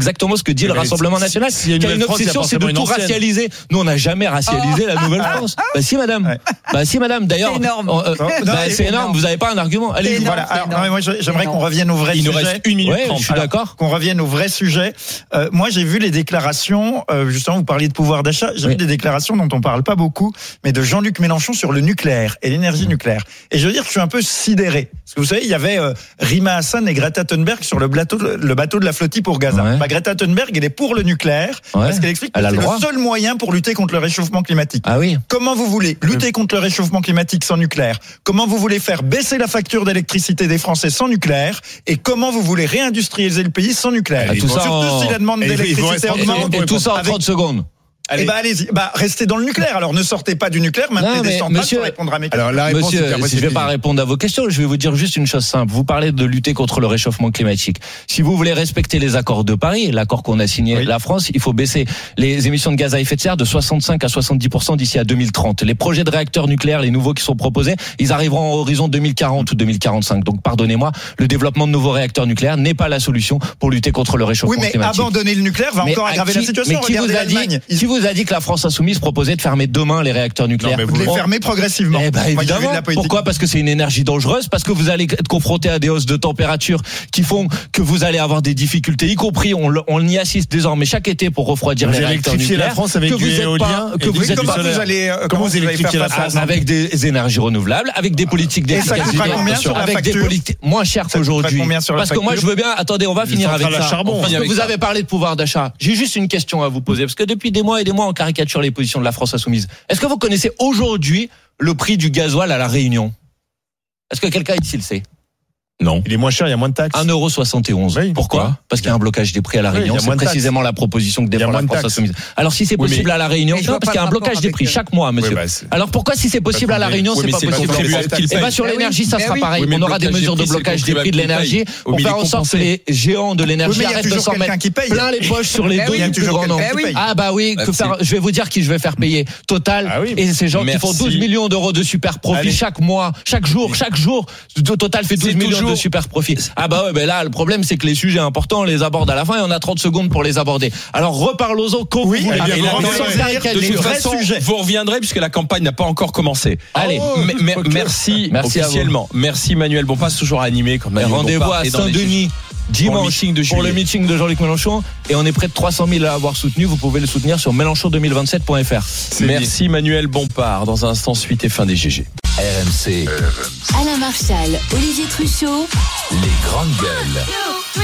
exactement ce que dit le Mais Rassemblement si- national. s'il y a une Qui a une Nouvelle-France, il y a obsession, c'est de forcément tout une ancienne. racialiser. Nous, on n'a jamais racialisé la Nouvelle-France. Bah si, madame. Ouais. Bah si, madame. D'ailleurs, C'est énorme. on- euh, Non, bah, c'est c'est énorme. Vous n'avez pas un argument. Allez. C'est énorme. Voilà. Alors, énorme. non, mais moi, je- j'aimerais C'est qu'on énorme. revienne au vrai Il nous sujet. reste une minute Ouais, trente. je suis Alors, d'accord. Qu'on revienne au vrai sujet. Euh, moi, j'ai vu les déclarations. Euh, justement, vous parliez de pouvoir d'achat. J'ai Oui. vu des déclarations dont on parle pas beaucoup, mais de Jean-Luc Mélenchon sur le nucléaire et l'énergie nucléaire. Et je veux dire que je suis un peu sidéré. Parce que vous savez, il y avait euh, Rima Hassan et Greta Thunberg sur le bateau, le bateau de la flottille pour Gaza. Ouais. Bah, Greta Thunberg, elle est pour le nucléaire Ouais. parce qu'elle explique que Elle a c'est le le droit. seul moyen pour lutter contre le réchauffement climatique. Ah oui. Comment vous voulez lutter contre le réchauffement climatique sans nucléaire? Comment vous voulez faire baisser la facture d'électricité des Français sans nucléaire? Et comment vous voulez réindustrialiser le pays sans nucléaire? Ah, tout ça Surtout en- si la demande Et ils vont d'électricité rester- augmente. Et, et tout ça en avec- trente secondes. Eh ben allez-y, bah restez dans le nucléaire. Alors ne sortez pas du nucléaire, maintenez Non, des mais centrales monsieur- pour répondre à mes questions. Alors la réponse Monsieur, est qu'après, si je c'est vais pas fini. répondre à vos questions, je vais vous dire juste une chose simple. Vous parlez de lutter contre le réchauffement climatique. Si vous voulez respecter les accords de Paris, l'accord qu'on a signé Oui. la France, il faut baisser les émissions de gaz à effet de serre de soixante-cinq à soixante-dix pour cent d'ici à deux mille trente. Les projets de réacteurs nucléaires, les nouveaux qui sont proposés, ils arriveront à horizon deux mille quarante ou deux mille quarante-cinq. Donc pardonnez-moi, le développement de nouveaux réacteurs nucléaires n'est pas la solution pour lutter contre le réchauffement Oui, mais climatique. abandonner le nucléaire va Mais encore à aggraver qui- la situation. Mais qui vous, Regardez a dit, l'Allemagne. Ils qui vous a dit que la France insoumise proposait de fermer demain les réacteurs nucléaires? mais vous les On- fermez progressivement. Eh ben, Moi, j'ai vu évidemment. de la politique. Pourquoi? Parce que c'est une énergie dangereuse, parce que vous allez être confronté à des hausses de température qui font que vous allez avoir des difficultés, y compris, on, le- on y assiste désormais chaque été pour refroidir Vous les réacteurs électrifiez la nucléaire. France avec que du vous êtes éolien pas- et que du- vous Oui, êtes comment pas- vous allez, euh, Comment comment vous vous allez électrifiez faire la face à ça? avec des énergies renouvelables, avec des politiques Et ça d'efficacité, coûtera combien sur la avec des facture politiques moins chères Ça coûtera qu'aujourd'hui. combien sur la Parce que moi, je facture veux bien. Attendez, on va Une finir avec centrale à ça. charbon. Parce finit que avec vous ça. avez parlé de pouvoir d'achat. J'ai juste une question à vous poser, parce que depuis des mois et des mois, on caricature les positions de la France insoumise. Est-ce que vous connaissez aujourd'hui le prix du gasoil à La Réunion? Est-ce que quelqu'un ici le sait? Non. Il est moins cher, il y a moins de taxes. un euro soixante et onze. Oui. Pourquoi? Parce qu'il y a un blocage des prix à La Oui, il y Réunion. a C'est moins de taxes. précisément la proposition que Il y a défend moins la de France taxes. insoumise. Alors si c'est Oui, possible mais- à La Réunion, Mais je non, vois parce pas qu'il y a un le blocage rapport des avec, prix euh, chaque mois, monsieur. Oui, bah, c'est- Alors pourquoi si c'est possible à La Réunion, Oui, c'est mais pas c'est le possible contribuable qui le Eh ben paye. sur Eh oui. l'énergie, ça Eh sera oui. pareil. Oui, mais On le aura des blocage mesures des de prix, blocage c'est des le prix de contribuable qui l'énergie paye. pour Oui, mais faire il en est sorte que compensé. les géants de l'énergie Oui, mais il y a arrêtent de toujours s'en quelqu'un mettre qui paye. plein les poches sur les Eh deux oui. Il y a du plus toujours grand nombre. quelqu'un qui paye. Ah bah oui, que Bah, faire- c'est- je vais vous dire qui je vais faire payer. Total Ah oui. et ces gens qui Merci. font douze millions d'euros de super profit Allez. chaque mois, chaque jour, chaque jour. Total fait douze C'est millions toujours- de super profit. Ah bah ouais, ben là le problème c'est que les sujets importants on les aborde à la fin et on a trente secondes pour les aborder. Alors reparlons-en quand Oui, vous voulez. eh bien, Et vous la- revenez sans sur caricature, des de toute vrais façon, sujets. vous reviendrez puisque la campagne n'a pas encore commencé. Allez. M- m- merci, Merci à vous. officiellement. Merci Manuel Bompard, toujours animé quand Et Manuel rendez-vous Bompard à est dans les- Saint-Denis Pour le dimanche meeting de pour le juillet. meeting de Jean-Luc Mélenchon et on est près de trois cent mille à avoir soutenu. Vous pouvez le soutenir sur mélenchon deux mille vingt-sept point f r. Merci Manuel Bompard. Dans un instant, suite et fin des G G. R M C, Alain Marchal, Olivier Truchot. les grandes gueules.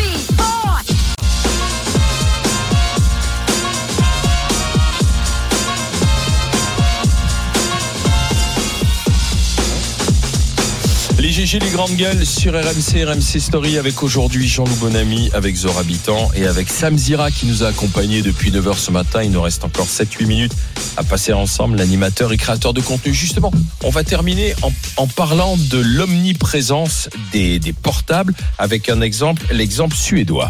Les G G, les grandes gueules sur R M C, R M C Story avec aujourd'hui Jean-Loup Bonamy, avec Zora Habitant et avec Sam Zira qui nous a accompagnés depuis neuf heures ce matin. Il nous reste encore sept huit minutes à passer ensemble, l'animateur et créateur de contenu. Justement, on va terminer en, en parlant de l'omniprésence des, des portables avec un exemple, l'exemple suédois.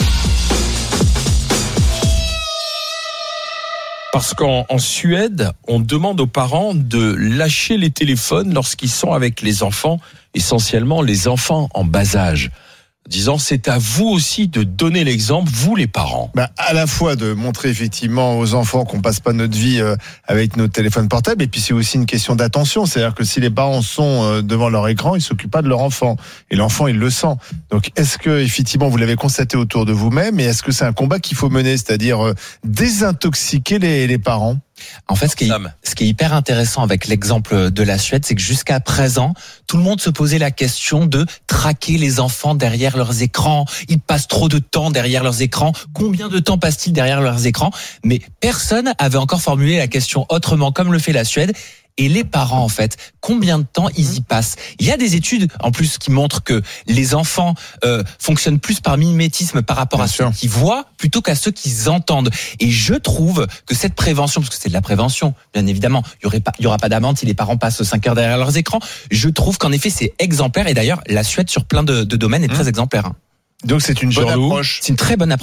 Parce qu'en en Suède, on demande aux parents de lâcher les téléphones lorsqu'ils sont avec les enfants, essentiellement les enfants en bas âge. Disant, c'est à vous aussi de donner l'exemple, vous les parents. Bah, à la fois de montrer effectivement aux enfants qu'on passe pas notre vie euh, avec nos téléphones portables, et puis c'est aussi une question d'attention. C'est-à-dire que si les parents sont euh, devant leur écran, ils s'occupent pas de leur enfant, et l'enfant il le sent. Donc est-ce que effectivement vous l'avez constaté autour de vous-même, et est-ce que c'est un combat qu'il faut mener, c'est-à-dire euh, désintoxiquer les, les parents? En fait, ce qui, est, Sam. ce qui est hyper intéressant avec l'exemple de la Suède, c'est que jusqu'à présent, tout le monde se posait la question de traquer les enfants derrière leurs écrans. Ils passent trop de temps derrière leurs écrans. Combien de temps passent-ils derrière leurs écrans? Mais personne avait encore formulé la question autrement, comme le fait la Suède. Et les parents, en fait, combien de temps ils y passent? Il y a des études, en plus, qui montrent que les enfants euh, fonctionnent plus par mimétisme par rapport Bien à sûr. ceux qui voient plutôt qu'à ceux qui entendent. Et je trouve que cette prévention, parce que c'est de la prévention, bien évidemment, il y aurait pas, il y aura pas d'amende si les parents passent cinq heures derrière leurs écrans. Je trouve qu'en effet, c'est exemplaire. Et d'ailleurs, la Suède, sur plein de, de domaines, est très exemplaire. hein. Donc c'est une bonne Jean-Loup. approche. C'est une très bonne approche.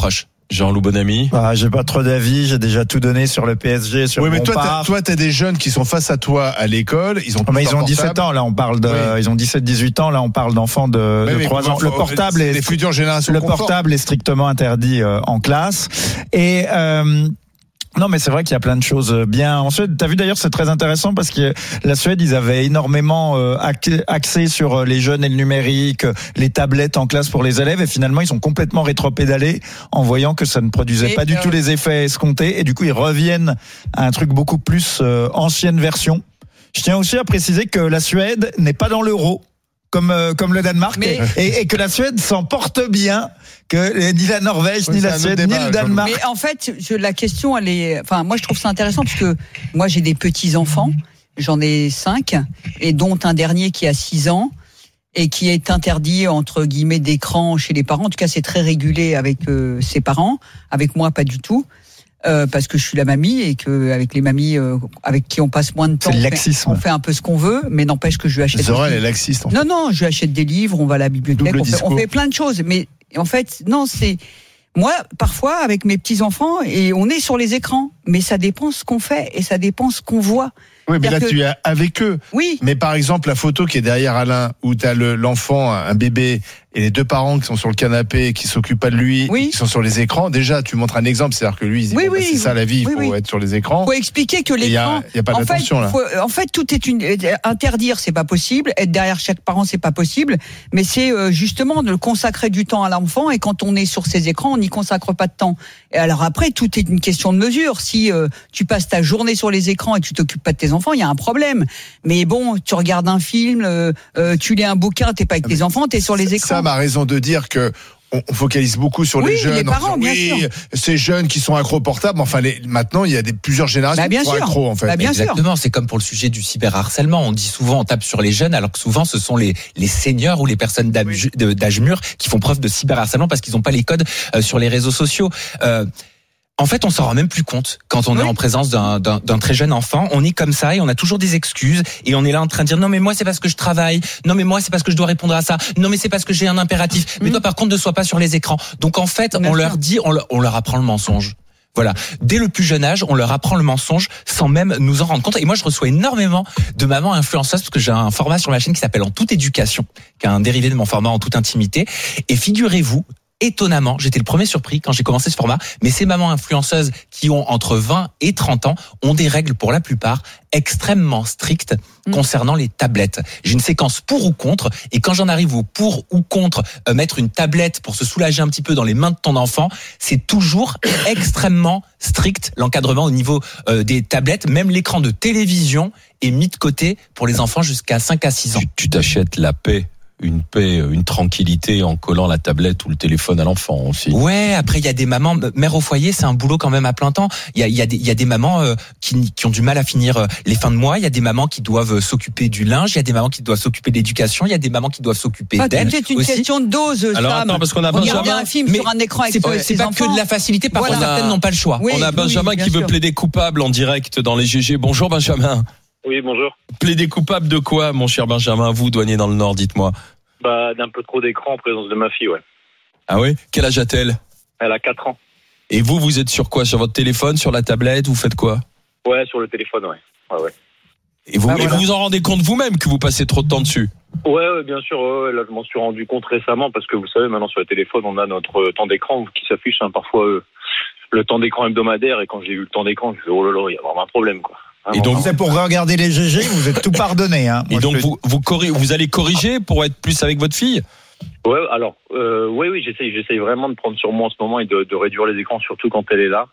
Jean-Loup Bonamy. Bah, j'ai pas trop d'avis, j'ai déjà tout donné sur le P S G, sur Oui, mais toi, Bompard. t'as, toi, t'as des jeunes qui sont face à toi à l'école. Ils ont, Ah, mais tous ils ont leur dix-sept portable. ans, là on parle de, Oui. ils ont dix-sept dix-huit ans, là on parle d'enfants de, Oui, de mais trois comment ans. Le faut- portable c'est est, les futures générations le conformes. portable est strictement interdit euh, en classe. Et, euh, non, mais c'est vrai qu'il y a plein de choses bien en Suède. T'as vu d'ailleurs, c'est très intéressant parce que la Suède, ils avaient énormément euh, axé sur les jeunes et le numérique, les tablettes en classe pour les élèves, et finalement, ils sont complètement rétropédalés en voyant que ça ne produisait Et pas du euh... tout les effets escomptés, et du coup, ils reviennent à un truc beaucoup plus euh, ancienne version. Je tiens aussi à préciser que la Suède n'est pas dans l'euro. Comme, euh, comme le Danemark, Mais... et, et que la Suède s'en porte bien, que ni la Norvège, Oui, ni c'est la un Suède, autre ni débat, le Danemark. Mais en fait, je, la question, elle est. Enfin, moi, je trouve ça intéressant parce que moi, j'ai des petits enfants. J'en ai cinq, et dont un dernier qui a six ans et qui est interdit entre guillemets d'écran chez les parents. En tout cas, c'est très régulé avec euh, ses parents. Avec moi, pas du tout. Euh, parce que je suis la mamie et que avec les mamies euh, avec qui on passe moins de temps, C'est le on fait, laxisme. on fait un peu ce qu'on veut, mais n'empêche que je lui achète. Zora, elle est laxiste. En fait. Non, non, je lui achète des livres, on va à la bibliothèque, Double on fait, discours. on fait plein de choses. Mais en fait, non, c'est moi parfois avec mes petits enfants et on est sur les écrans, mais ça dépend ce qu'on fait et ça dépend ce qu'on voit. Oui, mais là, C'est-à-dire que- tu es avec eux. Oui. Mais par exemple, la photo qui est derrière Alain, où tu as le, l'enfant, un bébé, et les deux parents qui sont sur le canapé, qui s'occupent pas de lui, Oui. qui sont sur les écrans, déjà, tu montres un exemple, c'est-à-dire que lui, il dit, Oui, bon, bah, oui, c'est ça la vie, il oui, faut oui. être sur les écrans. Faut expliquer que Et il y a- l'écran. il y a pas en d'attention, fait, là. faut- en fait, tout est une interdire, c'est pas possible. Être derrière chaque parent, c'est pas possible. Mais c'est euh, justement de consacrer du temps à l'enfant. Et quand on est sur ces écrans, on n'y consacre pas de temps. Et alors après, tout est une question de mesure. Si euh, tu passes ta journée sur les écrans et que tu t'occupes pas de tes enfants, il y a un problème. Mais bon, tu regardes un film, euh, euh, tu lis un bouquin, t'es pas avec tes enfants, t'es sur les écrans. Ça m'a raison de dire que on on focalise beaucoup sur Oui, les jeunes. les en parents, disant, bien oui, sûr. ces jeunes qui sont accros portables. Enfin, les, maintenant, il y a des plusieurs générations Bah, bien qui sont sûr. accros, en fait. Bah, bien sûr. Exactement, c'est comme pour le sujet du cyberharcèlement. On dit souvent on tape sur les jeunes, alors que souvent ce sont les, les seniors ou les personnes d'âge, de- d'âge mûr qui font preuve de cyberharcèlement parce qu'ils n'ont pas les codes euh, sur les réseaux sociaux. Euh, En fait, on s'en rend même plus compte quand on Oui. est en présence d'un, d'un, d'un très jeune enfant. On est comme ça et on a toujours des excuses et on est là en train de dire non mais moi c'est parce que je travaille, non mais moi c'est parce que je dois répondre à ça, non mais c'est parce que j'ai un impératif. Mais Mm. toi par contre ne sois pas sur les écrans. Donc en fait, Bien on sûr. leur dit, on leur, on leur apprend le mensonge. Voilà. Dès le plus jeune âge, on leur apprend le mensonge sans même nous en rendre compte. Et moi, je reçois énormément de mamans influenceuses parce que j'ai un format sur ma chaîne qui s'appelle En toute éducation, qui est un dérivé de mon format En toute intimité. Et figurez-vous, étonnamment, j'étais le premier surpris quand j'ai commencé ce format, mais ces mamans influenceuses qui ont entre vingt et trente ans ont des règles pour la plupart extrêmement strictes Mm. concernant les tablettes. J'ai une séquence pour ou contre, et quand j'en arrive au pour ou contre, euh, mettre une tablette pour se soulager un petit peu dans les mains de ton enfant, c'est toujours extrêmement strict l'encadrement au niveau euh, des tablettes. Même l'écran de télévision est mis de côté pour les enfants jusqu'à cinq à six ans. Tu, tu t'achètes la paix, une paix, une tranquillité en collant la tablette ou le téléphone à l'enfant aussi. Ouais, après il y a des mamans, mère au foyer, c'est un boulot quand même à plein temps. Il y a, il y a des, il y a des mamans euh, qui, qui ont du mal à finir euh, les fins de mois. Il y a des mamans qui doivent euh, s'occuper du linge. Il y a des mamans qui doivent s'occuper de l'éducation. Il y a des mamans qui doivent s'occuper Ah, d'elles c'est une aussi. question de dose. Alors, Sam. attends, parce qu'on a Regarder Benjamin, un film mais sur un écran avec C'est pas, ses c'est pas enfants. que de la facilité. Parfois, Voilà. certaines n'ont pas le choix. Oui, On a oui, Benjamin oui, qui bien veut sûr. plaider coupable en direct dans les G G. Bonjour Benjamin. Oui, bonjour. Plaider coupable de quoi, mon cher Benjamin? Vous, douanier dans le Nord, dites-moi. Bah, d'un peu trop d'écran en présence de ma fille, ouais. Ah oui? Quel âge a-t-elle? Elle a quatre ans. Et vous, vous êtes sur quoi? Sur votre téléphone, sur la tablette? Vous faites quoi? Ouais, sur le téléphone, ouais. Ouais, ouais. Et vous, Ah, et voilà. vous vous en rendez compte vous-même que vous passez trop de temps dessus? Ouais, ouais, bien sûr, ouais, ouais, là, je m'en suis rendu compte récemment parce que vous savez, maintenant sur le téléphone, on a notre euh, temps d'écran qui s'affiche, hein, parfois euh, le temps d'écran hebdomadaire, et quand j'ai vu le temps d'écran, je me suis dit, oh là là, il y a vraiment un problème, quoi. Vraiment. Et donc, C'est pour regarder les G G, vous êtes tout pardonné. Hein. Et Moi, donc je le vous, vous, corri- vous allez corriger pour être plus avec votre fille? Ouais, alors, euh, oui, oui, j'essaye, j'essaye vraiment de prendre sur moi en ce moment et de, de réduire les écrans, surtout quand elle est là,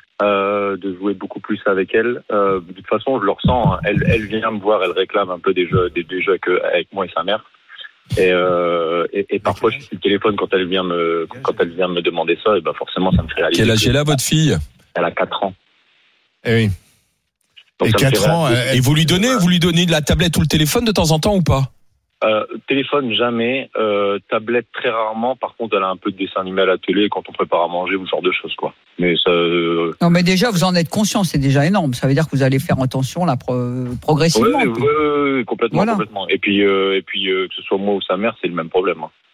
euh, de jouer beaucoup plus avec elle. Euh, de toute façon, je le ressens, hein. elle, elle vient me voir, elle réclame un peu des jeux, des, des jeux avec, avec moi et sa mère. Et, euh, et, et parfois, je suis le téléphone quand elle vient me, quand elle vient me demander ça, et ben forcément, ça me fait réaliser. Quel âge que- est là, votre fille? Elle a quatre ans. Eh oui. Donc Et ça me fait quatre ans, réaliser- elle- Et vous lui donnez, vous lui donnez de la tablette ou le téléphone de temps en temps ou pas? Euh, téléphone jamais, euh, tablette très rarement. Par contre, elle a un peu de dessin animé à la télé quand on prépare à manger ou ce genre de choses, quoi. Mais ça, euh... Non, mais déjà, vous en êtes conscient, c'est déjà énorme. Ça veut dire que vous allez faire attention là, pro- progressivement. ouais, ouais, ouais, ouais, complètement, Voilà. complètement. Et puis, euh, et puis euh, que ce soit moi ou sa mère, c'est le même problème. Hein.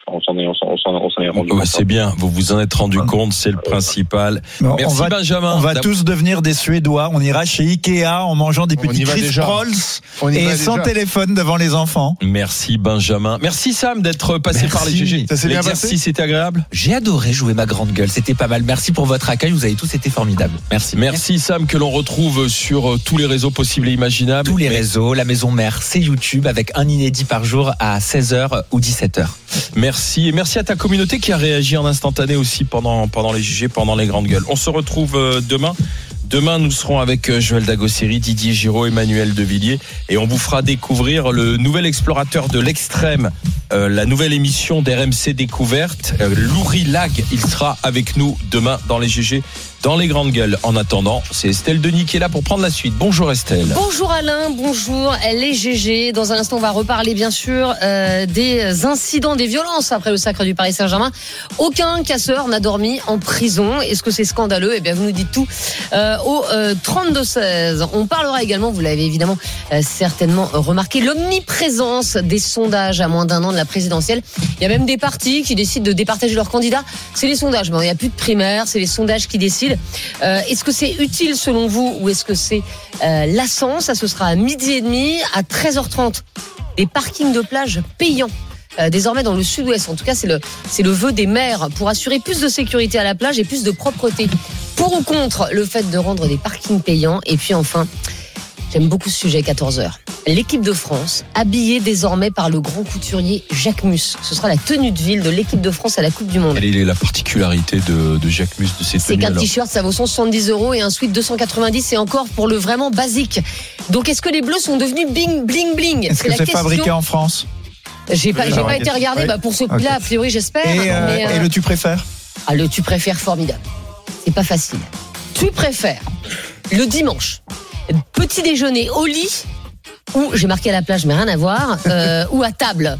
on s'en est, on s'en, on s'en, on s'en est rendu Ouais, compte. c'est bien, vous vous en êtes rendu compte, c'est le principal. Non, Merci on va, Benjamin. On va D'ab- tous devenir des Suédois. On ira chez Ikea en mangeant des On y petits va crisp déjà. rolls On y et va sans déjà. téléphone devant les enfants. Merci Benjamin. Merci Sam d'être passé Merci. par les G G. Ça s'est bien L'exercice était agréable. J'ai adoré jouer ma grande gueule, c'était pas mal. Merci pour votre accueil, vous avez tous été formidables. Merci. Merci Sam que l'on retrouve sur euh, tous les réseaux possibles et imaginables. Tous les Mais- réseaux, la maison mère, c'est YouTube avec un inédit par jour à seize heures ou dix-sept heures. Merci et merci à ta communauté qui a réagi en instantané aussi pendant pendant les G G, pendant les grandes gueules. On se retrouve euh, demain. Demain, nous serons avec euh, Joël Dagosseri, Didier Giraud, Emmanuel Devilliers et on vous fera découvrir le nouvel explorateur de l'extrême, euh, la nouvelle émission d'R M C Découverte, euh, Louri Lag. Il sera avec nous demain dans les G G, dans les grandes gueules. En attendant, c'est Estelle Denis qui est là pour prendre la suite. Bonjour Estelle. Bonjour Alain, bonjour les G G. Dans un instant, on va reparler bien sûr euh, des incidents, des violences après le sacre du Paris Saint-Germain. Aucun casseur n'a dormi en prison. Est-ce que c'est scandaleux ? Eh bien, vous nous dites tout euh, au euh, trente-deux seize. On parlera également, vous l'avez évidemment euh, certainement remarqué, l'omniprésence des sondages à moins d'un an de la présidentielle. Il y a même des partis qui décident de départager leurs candidats. C'est les sondages. Bon, il n'y a plus de primaires, c'est les sondages qui décident. Euh, est-ce que c'est utile selon vous ou est-ce que c'est euh, lassant ? Ça, ce sera à midi et demi, à treize heures trente. Des parkings de plage payants. Euh, désormais dans le sud-ouest, en tout cas c'est le, c'est le vœu des maires pour assurer plus de sécurité à la plage et plus de propreté. Pour ou contre le fait de rendre des parkings payants ? Et puis enfin, j'aime beaucoup ce sujet, quatorze heures. L'équipe de France, habillée désormais par le grand couturier Jacques Mus. Ce sera la tenue de ville de l'équipe de France à la Coupe du Monde. Quelle est la particularité de, de Jacques Mus de cette C'est tenue qu'un alors t-shirt, ça vaut cent soixante-dix euros et un sweat deux cent quatre-vingt-dix et encore pour le vraiment basique. Donc est-ce que les bleus sont devenus bling bling bling ? Est-ce que la c'est question. fabriqué en France ? J'ai pas, Oui, j'ai alors, pas été regarder. oui. Bah pour ce prix-là, Ok. a priori, j'espère. Et, euh, mais, euh, et le tu préfères ? Ah, le tu préfères formidable. C'est pas facile. Tu préfères le dimanche, petit déjeuner au lit ou j'ai marqué à la plage mais rien à voir euh, ou à table.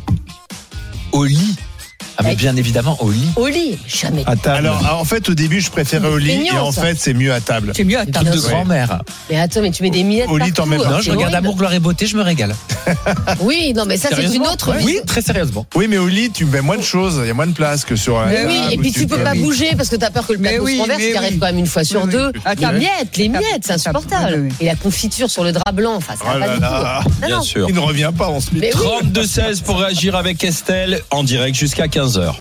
Au lit. Ah mais Ouais. bien évidemment au lit. Au lit, jamais. À table. Alors, en fait, au début, je préférais au lit, Mignon, et en ça. fait, c'est mieux à table. C'est mieux à Truc table. de Ouais. grand-mère. Mais attends, mais tu mets des miettes Au lit, t'en partout. mets pas. Non, je C'est regarde horrible. Amour, Gloire et Beauté, je me régale. Oui, non, mais ça c'est une Sérieusement autre vie. Oui, très sérieusement. Oui, mais au lit, tu mets moins de choses, il y a moins de place que sur. Mais un oui, table et où puis tu peux pas bouger parce que t'as peur que le Mais plateau oui, se renverse, mais ce qui arrive oui. quand même une fois sur Oui, deux. oui. À Les table. miettes, les miettes, c'est insupportable. Oui, oui. Et la confiture sur le drap blanc, enfin, ça Oh va pas là du tout. là. Non, Bien non. sûr. Il ne revient pas ensuite. Mais oui. trente-deux seize pour réagir avec Estelle en direct jusqu'à quinze heures.